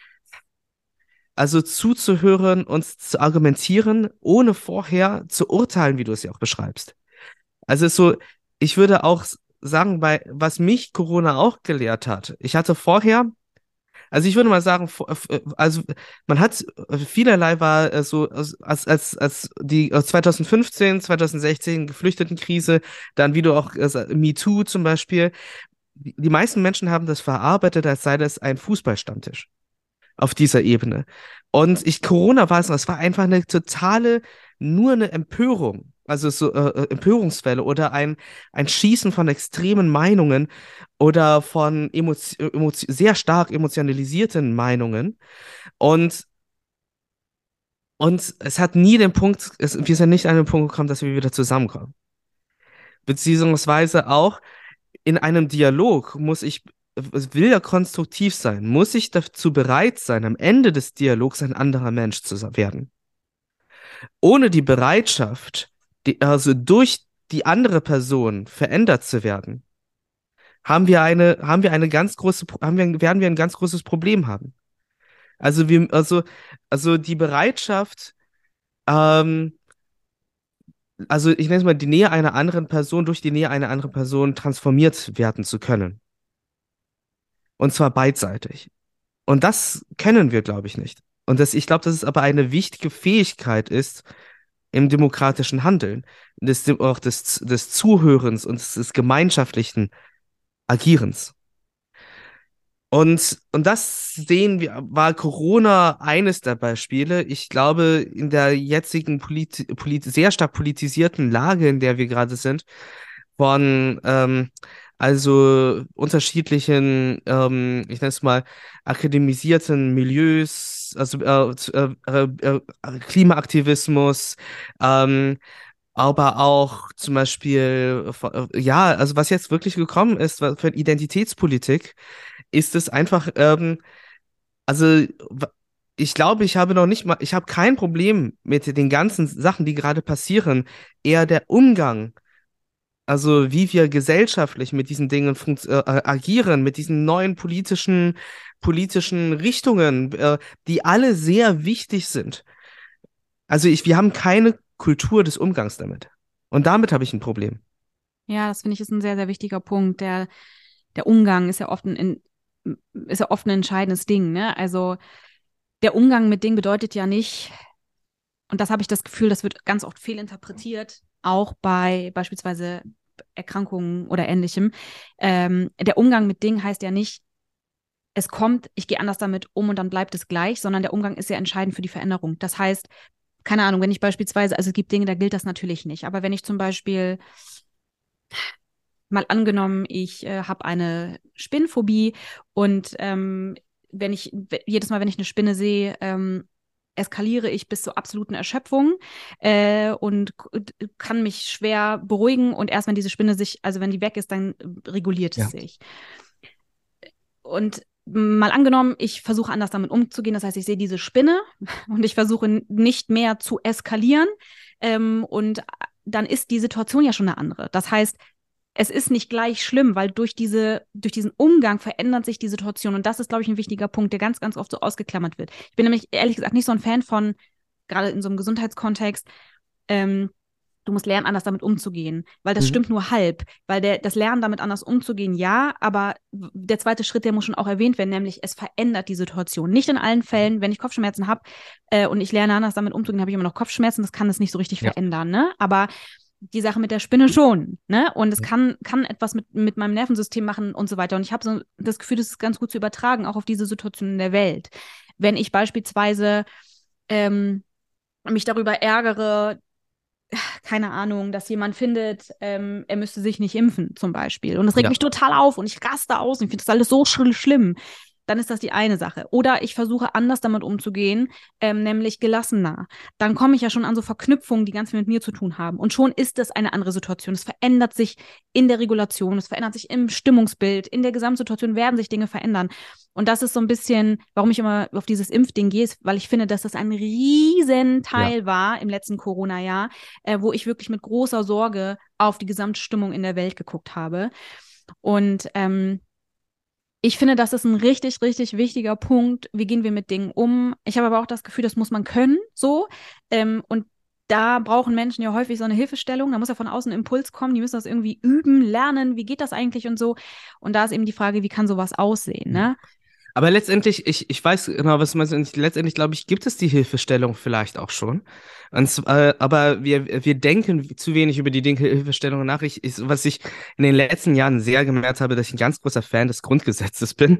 Speaker 1: also zuzuhören und zu argumentieren, ohne vorher zu urteilen, wie du es ja auch beschreibst. Also es ist so, ich würde auch s- sagen, bei, was mich Corona auch gelehrt hat, ich hatte vorher also ich würde mal sagen, vor- äh, also man hat äh, vielerlei war äh, so als als als als die äh, zwanzig fünfzehn, zwanzig sechzehn Geflüchtetenkrise, dann wie du auch äh, sa- MeToo zum Beispiel. Die die meisten Menschen haben das verarbeitet, als sei das ein Fußballstammtisch auf dieser Ebene. Und ich, Corona war es, es war einfach eine totale, nur eine Empörung. Also so äh, äh, Empörungsfälle oder ein, ein Schießen von extremen Meinungen oder von emotio emotio sehr stark emotionalisierten Meinungen. Und, und es hat nie den Punkt, es, wir sind nicht an den Punkt gekommen, dass wir wieder zusammenkommen. Beziehungsweise auch in einem Dialog muss ich, es will ja konstruktiv sein, muss ich dazu bereit sein, am Ende des Dialogs ein anderer Mensch zu werden. Ohne die Bereitschaft, die, also durch die andere Person verändert zu werden, haben wir eine, haben wir eine ganz große, haben wir, werden wir ein ganz großes Problem haben. Also wir, also, also die Bereitschaft, ähm, also ich nenne es mal die Nähe einer anderen Person durch die Nähe einer anderen Person transformiert werden zu können. Und zwar beidseitig. Und das kennen wir, glaube ich, nicht. Und das, ich glaube, dass es aber eine wichtige Fähigkeit ist im demokratischen Handeln, des, auch des, des Zuhörens und des, des gemeinschaftlichen Agierens. Und, und das sehen wir, war Corona eines der Beispiele. Ich glaube, in der jetzigen polit, polit, sehr stark politisierten Lage, in der wir gerade sind, von ähm, also unterschiedlichen, ähm, ich nenne es mal, akademisierten Milieus, also äh, äh, äh, äh, Klimaaktivismus, ähm, aber auch zum Beispiel, äh, ja, also was jetzt wirklich gekommen ist, wa- für Identitätspolitik, ist es einfach, ähm, also w- ich glaube, ich habe noch nicht mal, ich habe kein Problem mit den ganzen Sachen, die gerade passieren, eher der Umgang. Also wie wir gesellschaftlich mit diesen Dingen funkt- äh, äh, agieren, mit diesen neuen politischen, politischen Richtungen, äh, die alle sehr wichtig sind. also ich, wir haben keine Kultur des Umgangs damit. Und damit habe ich ein Problem.
Speaker 2: Ja, das finde ich ist ein sehr, sehr wichtiger Punkt. Der, der Umgang ist ja oft ein, ist ja oft ein entscheidendes Ding, ne? Also der Umgang mit Dingen bedeutet ja nicht, und das habe ich das Gefühl, das wird ganz oft fehlinterpretiert, auch bei beispielsweise Erkrankungen oder Ähnlichem. Ähm, der Umgang mit Dingen heißt ja nicht, es kommt, ich gehe anders damit um und dann bleibt es gleich, sondern der Umgang ist ja entscheidend für die Veränderung. Das heißt, keine Ahnung, wenn ich beispielsweise, also es gibt Dinge, da gilt das natürlich nicht, aber wenn ich zum Beispiel mal angenommen, ich äh, habe eine Spinnphobie und ähm, wenn ich jedes Mal, wenn ich eine Spinne sehe, ähm, eskaliere ich bis zur absoluten Erschöpfung äh, und kann mich schwer beruhigen und erst wenn diese Spinne sich, also wenn die weg ist, dann reguliert es
Speaker 1: Ja.
Speaker 2: sich. Und mal angenommen, ich versuche anders damit umzugehen, das heißt, ich sehe diese Spinne und ich versuche nicht mehr zu eskalieren ähm, und dann ist die Situation ja schon eine andere. Das heißt, es ist nicht gleich schlimm, weil durch diese, durch diesen Umgang verändert sich die Situation. Und das ist, glaube ich, ein wichtiger Punkt, der ganz, ganz oft so ausgeklammert wird. Ich bin nämlich ehrlich gesagt nicht so ein Fan von, gerade in so einem Gesundheitskontext, ähm, du musst lernen, anders damit umzugehen, weil das
Speaker 1: Mhm.
Speaker 2: stimmt nur halb, weil der, das Lernen damit anders umzugehen, ja, aber der zweite Schritt, der muss schon auch erwähnt werden, nämlich es verändert die Situation. Nicht in allen Fällen, wenn ich Kopfschmerzen habe äh, und ich lerne anders damit umzugehen, habe ich immer noch Kopfschmerzen, das kann das nicht so richtig
Speaker 1: Ja.
Speaker 2: verändern, ne? Aber die Sache mit der Spinne schon, ne? Und es kann, kann etwas mit, mit meinem Nervensystem machen und so weiter. Und ich habe so das Gefühl, das ist ganz gut zu übertragen, auch auf diese Situation in der Welt. Wenn ich beispielsweise ähm, mich darüber ärgere, keine Ahnung, dass jemand findet, ähm, er müsste sich nicht impfen, zum Beispiel. Und das regt
Speaker 1: Ja.
Speaker 2: mich total auf und ich raste aus und ich finde das alles so schlimm, schlimm. Dann ist das die eine Sache. Oder ich versuche anders damit umzugehen, ähm, nämlich gelassener. Dann komme ich ja schon an so Verknüpfungen, die ganz viel mit mir zu tun haben. Und schon ist das eine andere Situation. Es verändert sich in der Regulation, es verändert sich im Stimmungsbild, in der Gesamtsituation werden sich Dinge verändern. Und das ist so ein bisschen, warum ich immer auf dieses Impfding gehe, ist, weil ich finde, dass das ein
Speaker 1: Ja.
Speaker 2: Riesenteil war im letzten Corona-Jahr, äh, wo ich wirklich mit großer Sorge auf die Gesamtstimmung in der Welt geguckt habe. Und ähm, ich finde, das ist ein richtig, richtig wichtiger Punkt. Wie gehen wir mit Dingen um? Ich habe aber auch das Gefühl, das muss man können, so. Ähm, und da brauchen Menschen ja häufig so eine Hilfestellung. Da muss ja von außen ein Impuls kommen. Die müssen das irgendwie üben, lernen. Wie geht das eigentlich und so? Und da ist eben die Frage, wie kann sowas aussehen, ne?
Speaker 1: Aber letztendlich, ich, ich weiß genau, was du meinst. Und letztendlich, glaube ich, gibt es die Hilfestellung vielleicht auch schon. Und, zwar, äh, aber wir, wir denken zu wenig über die Dinge, Hilfestellung nach. Ich, ich, was ich in den letzten Jahren sehr gemerkt habe, dass ich ein ganz großer Fan des Grundgesetzes bin.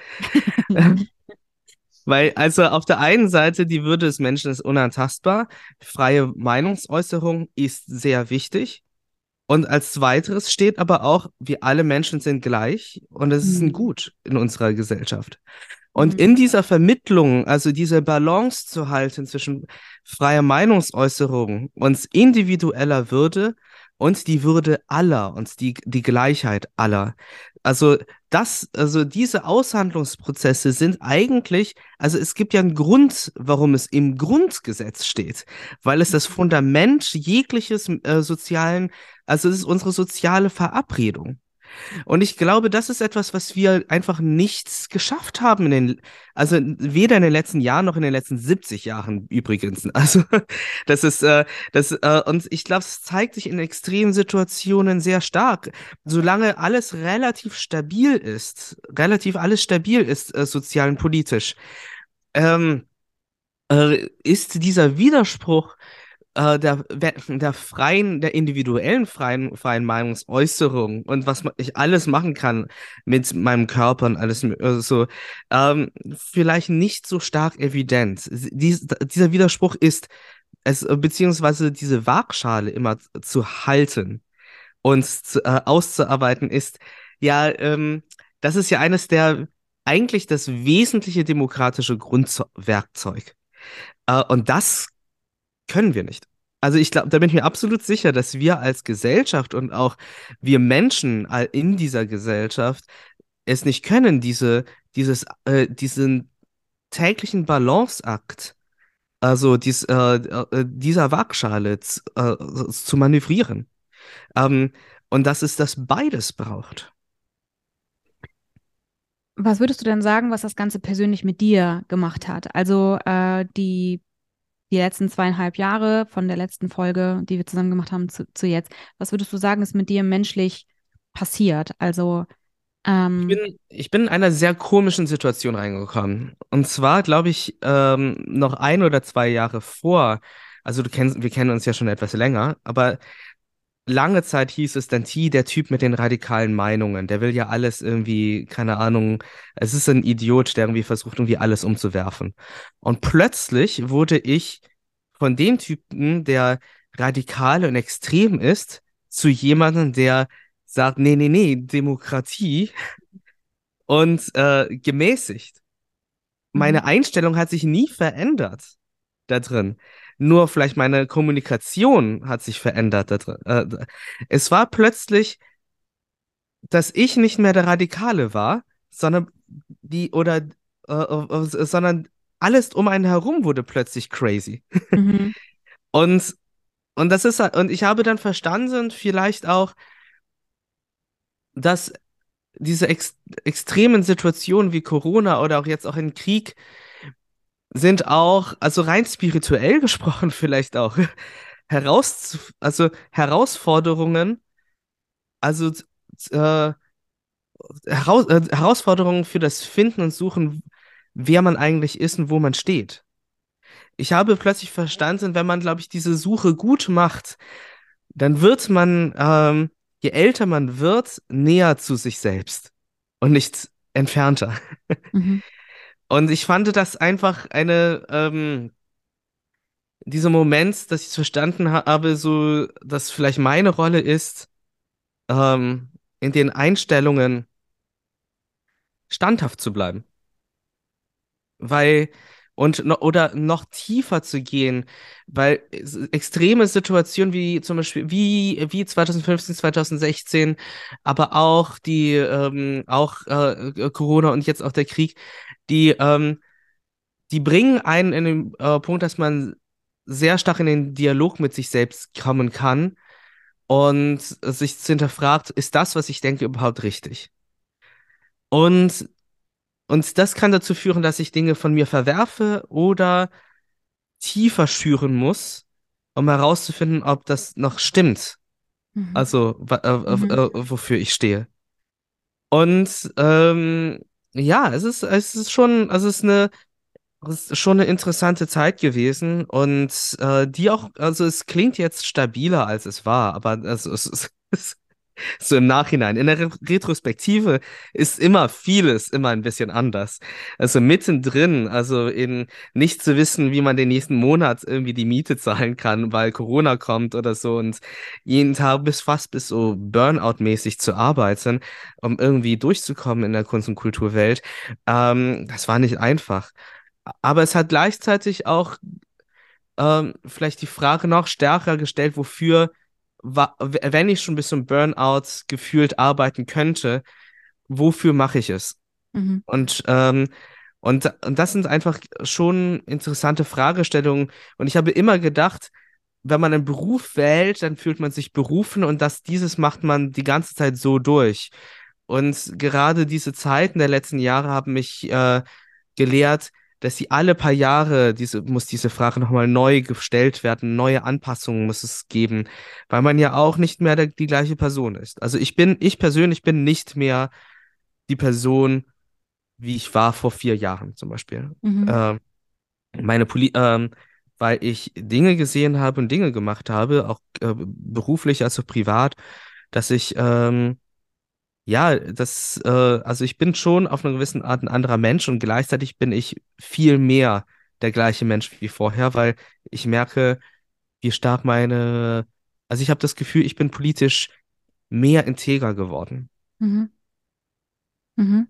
Speaker 1: Weil, also auf der einen Seite, die Würde des Menschen ist unantastbar. Freie Meinungsäußerung ist sehr wichtig. Und als weiteres steht aber auch, wir alle Menschen sind gleich und es ist ein
Speaker 2: Mhm.
Speaker 1: Gut in unserer Gesellschaft. Und
Speaker 2: Mhm.
Speaker 1: in dieser Vermittlung, also diese Balance zu halten zwischen freier Meinungsäußerung und individueller Würde und die Würde aller und die, die Gleichheit aller. Also das, also diese Aushandlungsprozesse sind eigentlich, also es gibt ja einen Grund, warum es im Grundgesetz steht, weil es das Fundament jegliches äh, sozialen, also es ist unsere soziale Verabredung. Und ich glaube, das ist etwas, was wir einfach nicht geschafft haben in den, also weder in den letzten Jahren noch in den letzten siebzig Jahren übrigens. Also das ist, äh, das, äh, und ich glaube, es zeigt sich in extremen Situationen sehr stark. Solange alles relativ stabil ist, relativ alles stabil ist, äh, sozial und politisch, ähm, äh, ist dieser Widerspruch äh, der, der freien, der individuellen freien, freien Meinungsäußerung und was ma- ich alles machen kann mit meinem Körper und alles äh, so, ähm, vielleicht nicht so stark evident. Dies, dieser Widerspruch ist es, äh, beziehungsweise diese Waagschale immer zu halten und zu, äh, auszuarbeiten ist, ja, ähm, das ist ja eines der, eigentlich das wesentliche demokratische Grundwerkzeug. Äh, und das können wir nicht. Also ich glaube, da bin ich mir absolut sicher, dass wir als Gesellschaft und auch wir Menschen all- in dieser Gesellschaft es nicht können, diese, dieses, äh, diesen täglichen Balanceakt, also dies, äh, äh, dieser Waagschale z- äh, zu manövrieren. Ähm, und dass es das beides braucht.
Speaker 2: Was würdest du denn sagen, was das Ganze persönlich mit dir gemacht hat? Also äh, die die letzten zweieinhalb Jahre von der letzten Folge, die wir zusammen gemacht haben, zu, zu jetzt, was würdest du sagen, ist mit dir menschlich passiert? Also,
Speaker 1: Ich
Speaker 2: ähm,
Speaker 1: bin, ich bin in einer sehr komischen Situation reingekommen. Und zwar, glaube ich, ähm, noch ein oder zwei Jahre vor, also du kennst, wir kennen uns ja schon etwas länger, aber lange Zeit hieß es dann T, der Typ mit den radikalen Meinungen, der will ja alles irgendwie, keine Ahnung, es ist ein Idiot, der irgendwie versucht, irgendwie alles umzuwerfen. Und plötzlich wurde ich von dem Typen, der radikal und extrem ist, zu jemandem, der sagt, nee, nee, nee, Demokratie und äh, gemäßigt.
Speaker 2: mhm,
Speaker 1: Meine Einstellung hat sich nie verändert da drin. Nur vielleicht meine Kommunikation hat sich verändert da drin. Äh, es war plötzlich, dass ich nicht mehr der Radikale war, sondern die oder äh, äh, sondern alles um einen herum wurde plötzlich crazy.
Speaker 2: mhm,
Speaker 1: Und und das ist und ich habe dann verstanden, vielleicht auch, dass diese ex extremen Situationen wie Corona oder auch jetzt auch ein Krieg sind auch, also rein spirituell gesprochen vielleicht auch, heraus, also Herausforderungen, also äh, heraus, äh, Herausforderungen für das Finden und Suchen, wer man eigentlich ist und wo man steht. Ich habe plötzlich verstanden, wenn man, glaube ich, diese Suche gut macht, dann wird man, ähm, je älter man wird, näher zu sich selbst und nicht entfernter.
Speaker 2: mhm,
Speaker 1: Und ich fand das einfach eine, ähm, dieser Moment, dass ich es verstanden habe, so, dass vielleicht meine Rolle ist, ähm, in den Einstellungen standhaft zu bleiben. Weil, und no, oder noch tiefer zu gehen, weil es- extreme Situationen wie zum Beispiel, wie, wie zwanzig fünfzehn, zwanzig sechzehn, aber auch die, ähm, auch äh, Corona und jetzt auch der Krieg, die, ähm, die bringen einen in den äh, Punkt, dass man sehr stark in den Dialog mit sich selbst kommen kann und sich hinterfragt, ist das, was ich denke, überhaupt richtig? Und, und das kann dazu führen, dass ich Dinge von mir verwerfe oder tiefer schüren muss, um herauszufinden, ob das noch stimmt.
Speaker 2: mhm,
Speaker 1: Also, wa- äh,
Speaker 2: mhm,
Speaker 1: äh, äh, wofür ich stehe. Und ähm, ja, es ist, es ist schon, also es ist eine, es ist schon eine interessante Zeit gewesen und äh, die auch, also es klingt jetzt stabiler, als es war, aber also, es, es, es so im Nachhinein. In der Re Retrospektive ist immer vieles immer ein bisschen anders. Also mittendrin, also in nicht zu wissen, wie man den nächsten Monat irgendwie die Miete zahlen kann, weil Corona kommt oder so und jeden Tag bis fast bis so Burnout-mäßig zu arbeiten, um irgendwie durchzukommen in der Kunst- und Kulturwelt. Ähm, das war nicht einfach. Aber es hat gleichzeitig auch ähm, vielleicht die Frage noch stärker gestellt, wofür, wa wenn ich schon bis zum Burnout gefühlt arbeiten könnte, wofür mache ich es?
Speaker 2: mhm,
Speaker 1: Und, ähm, und, und das sind einfach schon interessante Fragestellungen. Und ich habe immer gedacht, wenn man einen Beruf wählt, dann fühlt man sich berufen und das, dieses macht man die ganze Zeit so durch. Und gerade diese Zeiten der letzten Jahre haben mich äh, gelehrt, dass sie alle paar Jahre diese, muss diese Frage nochmal neu gestellt werden, neue Anpassungen muss es geben, weil man ja auch nicht mehr der, die gleiche Person ist. Also ich bin, ich persönlich bin nicht mehr die Person, wie ich war vor vier Jahren zum Beispiel.
Speaker 2: mhm,
Speaker 1: Ähm, meine Poli ähm, weil ich Dinge gesehen habe und Dinge gemacht habe, auch äh, beruflich als auch privat, dass ich ähm, ja, das, äh, also ich bin schon auf eine gewisse Art ein anderer Mensch und gleichzeitig bin ich viel mehr der gleiche Mensch wie vorher, weil ich merke, wie stark meine, also ich habe das Gefühl, ich bin politisch mehr integer geworden.
Speaker 2: mhm, mhm,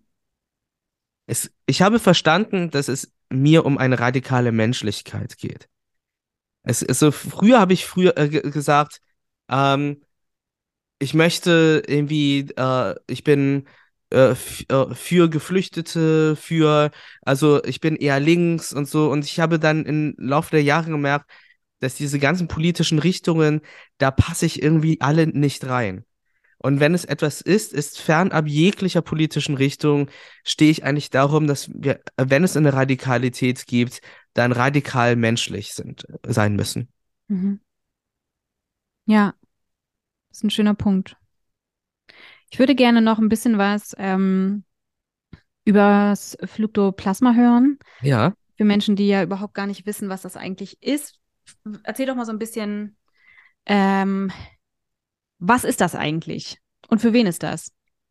Speaker 1: Es, ich habe verstanden, dass es mir um eine radikale Menschlichkeit geht. Es, es so früher habe ich früher äh, ge- gesagt, ähm, ich möchte irgendwie, äh, ich bin äh, f- äh, für Geflüchtete, für, also ich bin eher links und so. Und ich habe dann im Laufe der Jahre gemerkt, dass diese ganzen politischen Richtungen, da passe ich irgendwie alle nicht rein. Und wenn es etwas ist, ist fernab jeglicher politischen Richtung, stehe ich eigentlich darum, dass wir, wenn es eine Radikalität gibt, dann radikal menschlich sind, sein müssen.
Speaker 2: Mhm. Ja, das ist ein schöner Punkt. Ich würde gerne noch ein bisschen was ähm, übers Fluktoplasma hören.
Speaker 1: Ja.
Speaker 2: Für Menschen, die ja überhaupt gar nicht wissen, was das eigentlich ist. Erzähl doch mal so ein bisschen, ähm, was ist das eigentlich? Und für wen ist das?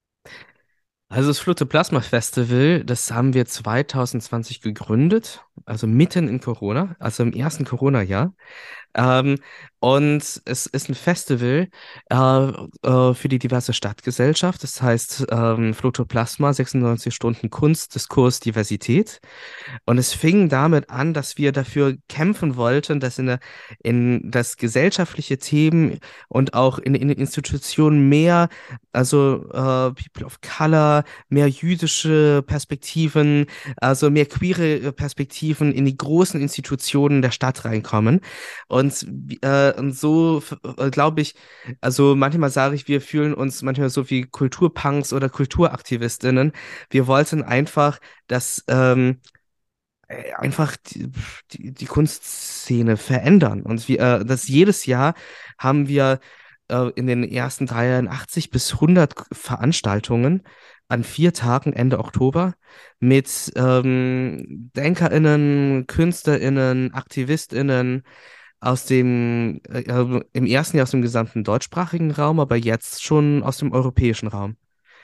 Speaker 1: Also das Flutoplasma Festival, das haben wir zwanzig zwanzig gegründet, also mitten in Corona, also im ersten Corona-Jahr. Ähm, und es ist ein Festival äh, äh, für die diverse Stadtgesellschaft. Das heißt ähm, Flutoplasma, sechsundneunzig Stunden Kunst, Diskurs, Diversität. Und es fing damit an, dass wir dafür kämpfen wollten, dass in, der, in das gesellschaftliche Themen und auch in, in den Institutionen mehr, also äh, People of Color, mehr jüdische Perspektiven, also mehr queere Perspektiven in die großen Institutionen der Stadt reinkommen. Und, äh, und so äh, glaube ich, also manchmal sage ich, wir fühlen uns manchmal so wie Kulturpunks oder Kulturaktivistinnen. Wir wollten einfach, dass ähm, äh, einfach die, die, die Kunstszene verändern. Und wir, äh, das jedes Jahr haben wir äh, in den ersten drei Jahren achtzig bis hundert Veranstaltungen an vier Tagen Ende Oktober mit ähm, DenkerInnen, KünstlerInnen, AktivistInnen aus dem, äh, äh, im ersten Jahr aus dem gesamten deutschsprachigen Raum, aber jetzt schon aus dem europäischen Raum.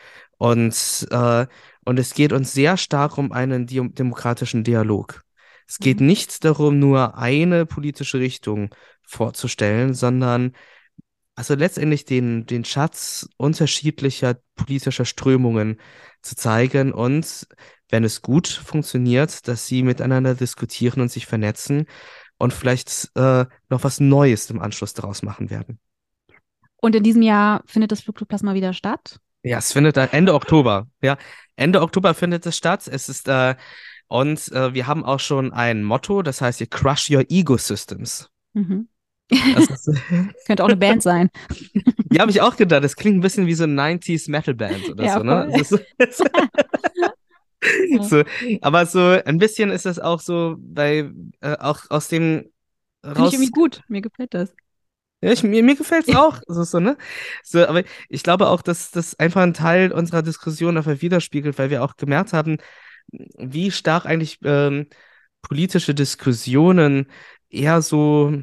Speaker 1: Und, äh, und es geht uns sehr stark um einen di demokratischen Dialog. Es geht
Speaker 2: Mhm.
Speaker 1: nicht darum, nur eine politische Richtung vorzustellen, sondern also letztendlich den, den Schatz unterschiedlicher politischer Strömungen zu zeigen und, wenn es gut funktioniert, dass sie miteinander diskutieren und sich vernetzen und vielleicht äh, noch was Neues im Anschluss daraus machen werden.
Speaker 2: Und in diesem Jahr findet das Fluktoplasma wieder statt?
Speaker 1: Ja, es findet dann Ende Oktober. Ja, Ende Oktober findet es statt. Es ist, äh, und äh, wir haben auch schon ein Motto, das heißt, ihr crush your ecosystems.
Speaker 2: Mhm.
Speaker 1: Das ist,
Speaker 2: Könnte auch eine Band sein.
Speaker 1: ja, habe ich auch gedacht. Das klingt ein bisschen wie so eine neunziger Metal Band oder
Speaker 2: Ja,
Speaker 1: so, ne?
Speaker 2: voll.
Speaker 1: Es ist so,
Speaker 2: Ja.
Speaker 1: so, aber so ein bisschen ist es auch so, bei, äh, auch aus dem
Speaker 2: Finde ich irgendwie
Speaker 1: raus.
Speaker 2: gut. Mir gefällt das.
Speaker 1: Ja, ich, mir, mir gefällt es auch. So, so, ne? So, aber ich glaube auch, dass das einfach ein Teil unserer Diskussion einfach widerspiegelt, weil wir auch gemerkt haben, wie stark eigentlich ähm, politische Diskussionen eher so,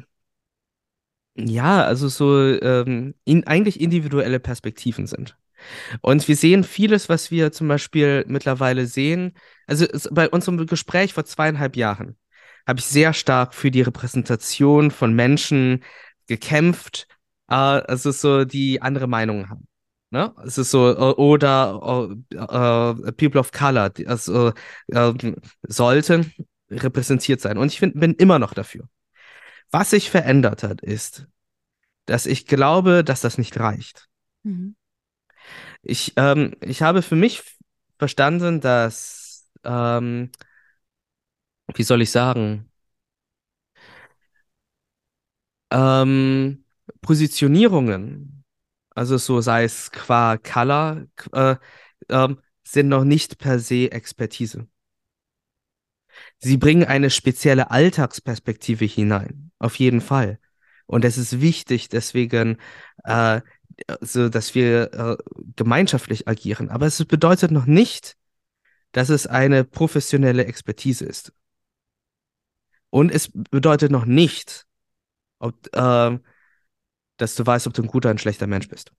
Speaker 1: ja, also so ähm, in, eigentlich individuelle Perspektiven sind. Und wir sehen vieles, was wir zum Beispiel mittlerweile sehen. Also es, bei unserem Gespräch vor zweieinhalb Jahren habe ich sehr stark für die Repräsentation von Menschen gekämpft, äh, also so, die andere Meinungen haben. Ne? Es ist so, äh, oder äh, äh, People of Color, die, also äh, sollten repräsentiert sein. Und ich find, bin immer noch dafür. Was sich verändert hat, ist, dass ich glaube, dass das nicht reicht.
Speaker 2: Mhm.
Speaker 1: Ich, ähm, ich habe für mich verstanden, dass, ähm, wie soll ich sagen, ähm, Positionierungen, also so sei es qua Color, äh, ähm, sind noch nicht per se Expertise. Sie bringen eine spezielle Alltagsperspektive hinein, auf jeden Fall. Und es ist wichtig, deswegen, äh, so, dass wir äh, gemeinschaftlich agieren. Aber es bedeutet noch nicht, dass es eine professionelle Expertise ist. Und es bedeutet noch nicht, ob, äh, dass du weißt, ob du ein guter oder ein schlechter Mensch bist.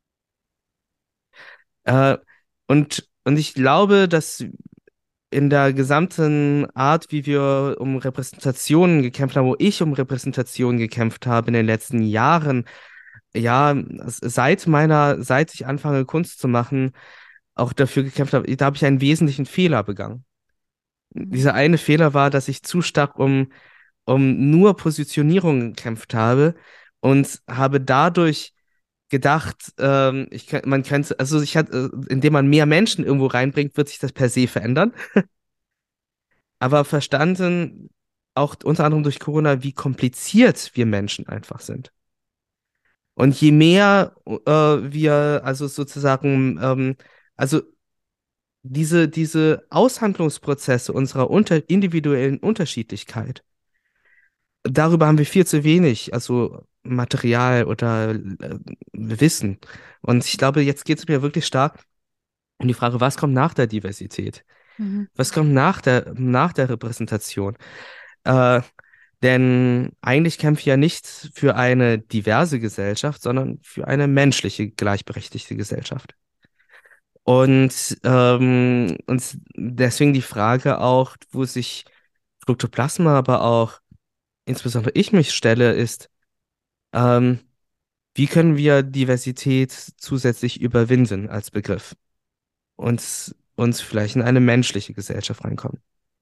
Speaker 1: Äh, und, und ich glaube, dass in der gesamten Art, wie wir um Repräsentationen gekämpft haben, wo ich um Repräsentationen gekämpft habe in den letzten Jahren, ja, s- seit meiner, seit ich anfange, Kunst zu machen, auch dafür gekämpft habe, da habe ich einen wesentlichen Fehler begangen.
Speaker 2: Mhm.
Speaker 1: Dieser eine Fehler war, dass ich zu stark um um nur Positionierung gekämpft habe und habe dadurch gedacht, ähm, ich kann, man könnte, also ich hatte, äh, indem man mehr Menschen irgendwo reinbringt, wird sich das per se verändern. Aber verstanden, auch unter anderem durch Corona, wie kompliziert wir Menschen einfach sind. Und je mehr äh, wir also sozusagen, ähm, also diese, diese Aushandlungsprozesse unserer unter individuellen Unterschiedlichkeit, darüber haben wir viel zu wenig, also Material oder äh, Wissen. Und ich glaube, jetzt geht es mir wirklich stark um die Frage, was kommt nach der Diversität?
Speaker 2: Mhm.
Speaker 1: Was kommt nach der, nach der Repräsentation? Äh, denn eigentlich kämpfe ich ja nicht für eine diverse Gesellschaft, sondern für eine menschliche, gleichberechtigte Gesellschaft. Und, ähm, und deswegen die Frage auch, wo sich Fructoplasma, aber auch insbesondere ich mich stelle, ist, ähm, wie können wir Diversität zusätzlich überwinden als Begriff und uns vielleicht in eine menschliche Gesellschaft reinkommen?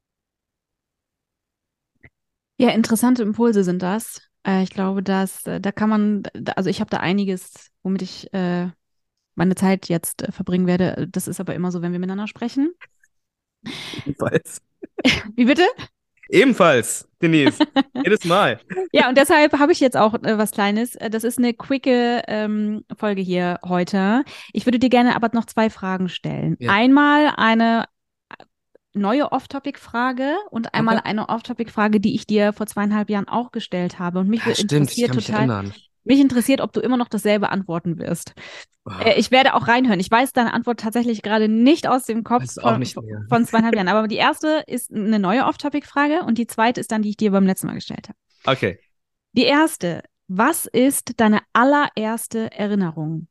Speaker 2: Ja, interessante Impulse sind das. Äh, ich glaube, dass äh, da kann man, da- also ich habe da einiges, womit ich äh, meine Zeit jetzt äh, verbringen werde. Das ist aber immer so, wenn wir miteinander sprechen.
Speaker 1: Ebenfalls.
Speaker 2: Wie bitte?
Speaker 1: Ebenfalls, Denise. Jedes Mal.
Speaker 2: Ja, und deshalb habe ich jetzt auch äh, was Kleines. Äh, Das ist eine quicke ähm, Folge hier heute. Ich würde dir gerne aber noch zwei Fragen stellen.
Speaker 1: Ja.
Speaker 2: Einmal eine neue Off-Topic-Frage und einmal
Speaker 1: Okay.
Speaker 2: eine Off-Topic-Frage, die ich dir vor zweieinhalb Jahren auch gestellt habe. Und mich
Speaker 1: Ja,
Speaker 2: wür-
Speaker 1: stimmt, ich
Speaker 2: interessiert
Speaker 1: kann mich
Speaker 2: total,
Speaker 1: erinnern.
Speaker 2: mich interessiert, ob du immer noch dasselbe antworten wirst. Äh,
Speaker 1: Oh,
Speaker 2: ich werde auch reinhören. Ich weiß deine Antwort tatsächlich gerade nicht aus dem Kopf
Speaker 1: weiß es auch
Speaker 2: von,
Speaker 1: nicht mehr.
Speaker 2: von zweieinhalb Jahren. Aber die erste ist eine neue Off-Topic-Frage und die zweite ist dann, die ich dir beim letzten Mal gestellt habe.
Speaker 1: Okay.
Speaker 2: Die erste, was ist deine allererste Erinnerung?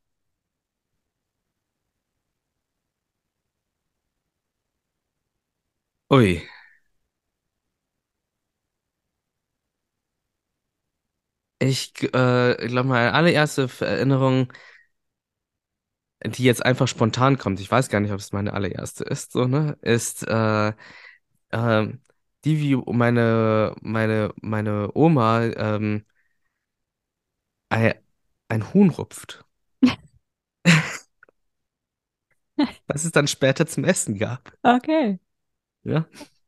Speaker 1: Ui. Ich äh, glaube, meine allererste Erinnerung, die jetzt einfach spontan kommt, ich weiß gar nicht, ob es meine allererste ist, so, ne, ist äh, ähm, die, wie meine, meine, meine Oma ähm, ein, ein Huhn rupft, was es dann später zum Essen gab.
Speaker 2: Okay.
Speaker 1: Ja,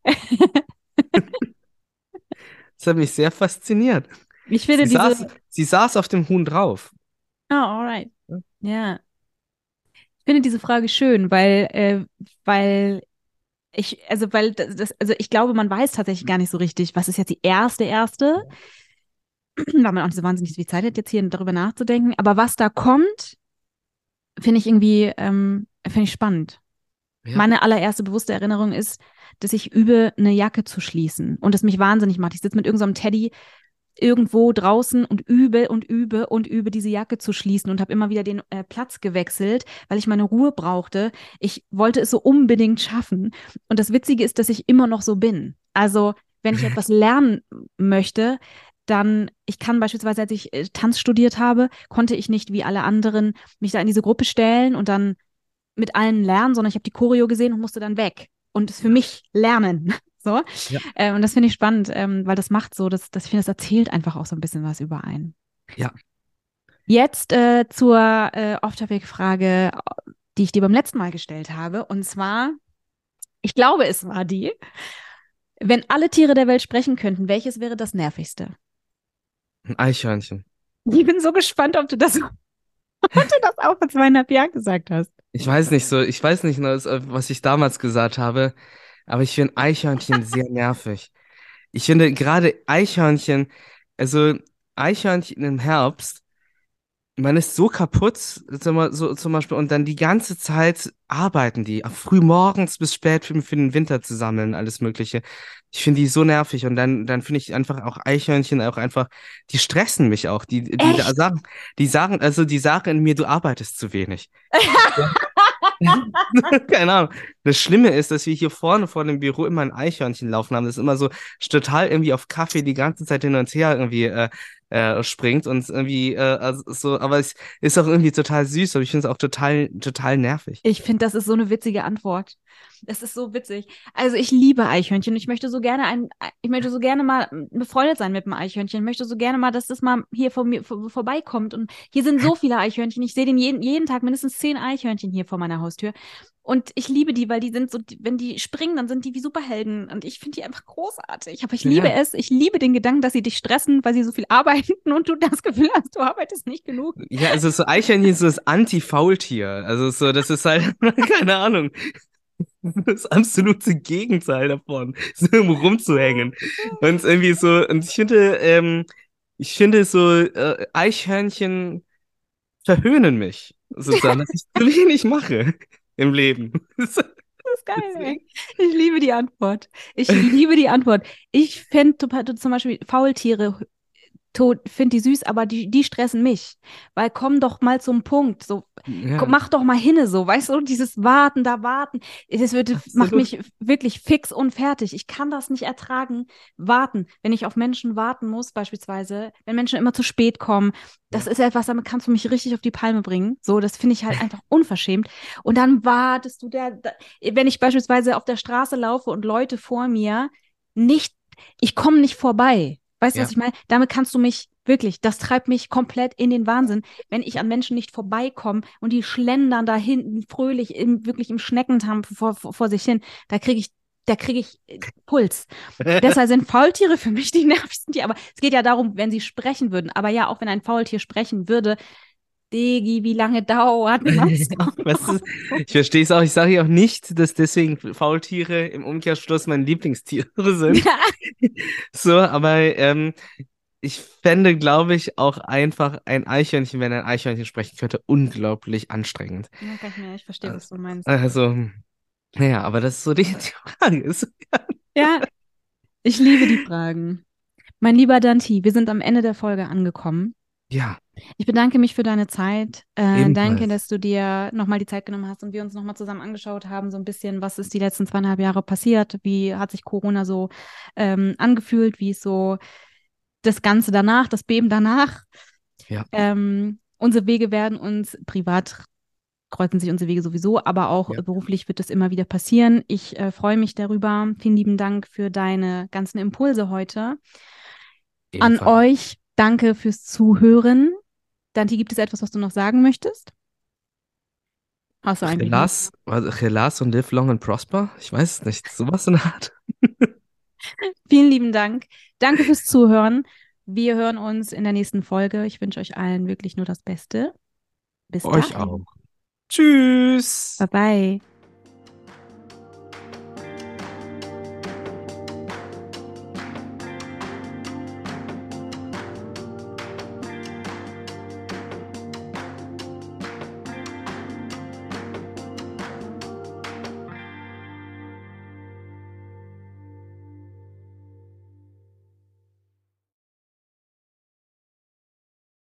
Speaker 1: das hat mich sehr fasziniert.
Speaker 2: Ich finde
Speaker 1: Sie
Speaker 2: diese.
Speaker 1: saß, sie saß auf dem Huhn drauf.
Speaker 2: Oh, alright. Ja. Ich finde diese Frage schön, weil, äh, weil ich, also weil das, das, also ich glaube, man weiß tatsächlich gar nicht so richtig, was ist jetzt die erste, erste, weil man auch nicht so wahnsinnig viel Zeit hat, jetzt hier darüber nachzudenken. Aber was da kommt, finde ich irgendwie, ähm, finde ich spannend.
Speaker 1: Ja,
Speaker 2: Meine allererste bewusste Erinnerung ist, dass ich übe, eine Jacke zu schließen und das mich wahnsinnig macht. Ich sitze mit irgendeinem Teddy irgendwo draußen und übe und übe und übe, diese Jacke zu schließen und habe immer wieder den äh, Platz gewechselt, weil ich meine Ruhe brauchte. Ich wollte es so unbedingt schaffen. Und das Witzige ist, dass ich immer noch so bin. Also, wenn ich etwas lernen möchte, dann, ich kann beispielsweise, als ich äh, Tanz studiert habe, konnte ich nicht wie alle anderen mich da in diese Gruppe stellen und dann mit allen lernen, sondern ich habe die Choreo gesehen und musste dann weg und es für
Speaker 1: ja,
Speaker 2: mich lernen. So.
Speaker 1: ja,
Speaker 2: Äh, und das finde ich spannend, ähm, weil das macht so, dass, dass ich finde, das erzählt einfach auch so ein bisschen was über einen.
Speaker 1: ja.
Speaker 2: Jetzt äh, zur äh, Off-Topic-Frage, die ich dir beim letzten Mal gestellt habe. Und zwar, ich glaube, es war die, wenn alle Tiere der Welt sprechen könnten, welches wäre das nervigste?
Speaker 1: Ein Eichhörnchen.
Speaker 2: Ich bin so gespannt, ob du das, ob du das auch vor zweieinhalb Jahren gesagt hast.
Speaker 1: Ich weiß nicht so, ich weiß nicht, nur, was ich damals gesagt habe, aber ich finde Eichhörnchen sehr nervig. Ich finde gerade Eichhörnchen, also Eichhörnchen im Herbst, man ist so kaputt, zum, so, zum Beispiel, und dann die ganze Zeit arbeiten die, früh morgens bis spät für, für den Winter zu sammeln, alles Mögliche. Ich finde die so nervig und dann, dann finde ich einfach auch Eichhörnchen auch einfach, die stressen mich auch. Die, die da
Speaker 2: Echt?
Speaker 1: sagen, die sagen, also die sagen in mir, du arbeitest zu wenig. Keine Ahnung. Das Schlimme ist, dass wir hier vorne vor dem Büro immer ein Eichhörnchen laufen haben. Das ist immer so total irgendwie auf Kaffee die ganze Zeit hin und her irgendwie äh, äh, springt und irgendwie äh, also so, aber es ist auch irgendwie total süß, aber ich finde es auch total, total nervig.
Speaker 2: Ich finde, das ist so eine witzige Antwort. Das ist so witzig. Also ich liebe Eichhörnchen. Ich möchte so gerne ein, ich möchte so gerne mal befreundet sein mit einem Eichhörnchen. Ich möchte so gerne mal, dass das mal hier vor mir vor, vorbeikommt. Und hier sind so viele Eichhörnchen. Ich sehe den jeden, jeden Tag mindestens zehn Eichhörnchen hier vor meiner Haustür. Und ich liebe die, weil die sind so, wenn die springen, dann sind die wie Superhelden. Und ich finde die einfach großartig. Aber ich liebe
Speaker 1: Ja.
Speaker 2: es. Ich liebe den Gedanken, dass sie dich stressen, weil sie so viel arbeiten und du das Gefühl hast, du arbeitest nicht genug.
Speaker 1: Ja, also so Eichhörnchen ist so das Anti-Faultier. Also so, das ist halt, keine Ahnung, das absolute Gegenteil davon, so irgendwo rumzuhängen. Und irgendwie so, und ich finde, ähm, ich finde so, äh, Eichhörnchen verhöhnen mich, sozusagen, dass ich zu wenig mache im Leben.
Speaker 2: Das ist geil,
Speaker 1: Deswegen.
Speaker 2: ey. Ich liebe die Antwort. Ich liebe die Antwort. Ich fände zum Beispiel Faultiere tot, finde die süß, aber die, die stressen mich. Weil komm doch mal zum Punkt. So, komm,
Speaker 1: Ja,
Speaker 2: mach doch mal hinne so. Weißt du, dieses Warten, da warten. Das wird, macht
Speaker 1: absolut.
Speaker 2: mich wirklich fix und fertig. Ich kann das nicht ertragen. Warten. Wenn ich auf Menschen warten muss, beispielsweise, wenn Menschen immer zu spät kommen, das
Speaker 1: Ja.
Speaker 2: ist etwas, damit kannst du mich richtig auf die Palme bringen. So, das finde ich halt einfach unverschämt. Und dann wartest du da, da, wenn ich beispielsweise auf der Straße laufe und Leute vor mir nicht, ich komme nicht vorbei. Weißt du, was
Speaker 1: Ja.
Speaker 2: ich meine? Damit kannst du mich wirklich, das treibt mich komplett in den Wahnsinn, wenn ich an Menschen nicht vorbeikomme und die schlendern da hinten fröhlich im, wirklich im Schneckentempo vor, vor, vor sich hin. Da kriege ich, da kriege ich äh, Puls. Deshalb sind Faultiere für mich die nervigsten Tiere. Aber es geht ja darum, wenn sie sprechen würden. Aber ja, auch wenn ein Faultier sprechen würde, Digi, wie lange dauert das?
Speaker 1: Was ist, ich verstehe es auch. Ich sage ja auch nicht, dass deswegen Faultiere im Umkehrschluss meine Lieblingstiere sind.
Speaker 2: Ja,
Speaker 1: So, aber ähm, ich fände, glaube ich, auch einfach ein Eichhörnchen, wenn ein Eichhörnchen sprechen könnte, unglaublich anstrengend.
Speaker 2: ja, kann ich mir, ich verstehe, was du meinst.
Speaker 1: Also, naja, aber das ist so die, die Frage. Ist,
Speaker 2: Ja, ich liebe die Fragen. Mein lieber Danti, wir sind am Ende der Folge angekommen.
Speaker 1: ja,
Speaker 2: Ich bedanke mich für deine Zeit. Äh, danke,
Speaker 1: ebenfalls.
Speaker 2: dass du dir nochmal die Zeit genommen hast und wir uns nochmal zusammen angeschaut haben, so ein bisschen, was ist die letzten zweieinhalb Jahre passiert, wie hat sich Corona so ähm, angefühlt, wie ist so das Ganze danach, das Beben danach.
Speaker 1: Ja,
Speaker 2: Ähm, unsere Wege werden uns privat kreuzen sich unsere Wege sowieso, aber auch
Speaker 1: ja,
Speaker 2: beruflich wird es immer wieder passieren. Ich äh, freue mich darüber. Vielen lieben Dank für deine ganzen Impulse heute. An
Speaker 1: ebenfalls.
Speaker 2: euch, danke fürs Zuhören. Danti, gibt es etwas, was du noch sagen möchtest? Hast du eigentlich nicht.
Speaker 1: Relas, also Relas und Live Long and Prosper? Ich weiß es nicht. Sowas in der Art.
Speaker 2: Vielen lieben Dank. Danke fürs Zuhören. Wir hören uns in der nächsten Folge. Ich wünsche euch allen wirklich nur das Beste. Bis
Speaker 1: Euch auch.
Speaker 2: dahin.
Speaker 1: Tschüss.
Speaker 2: Bye bye.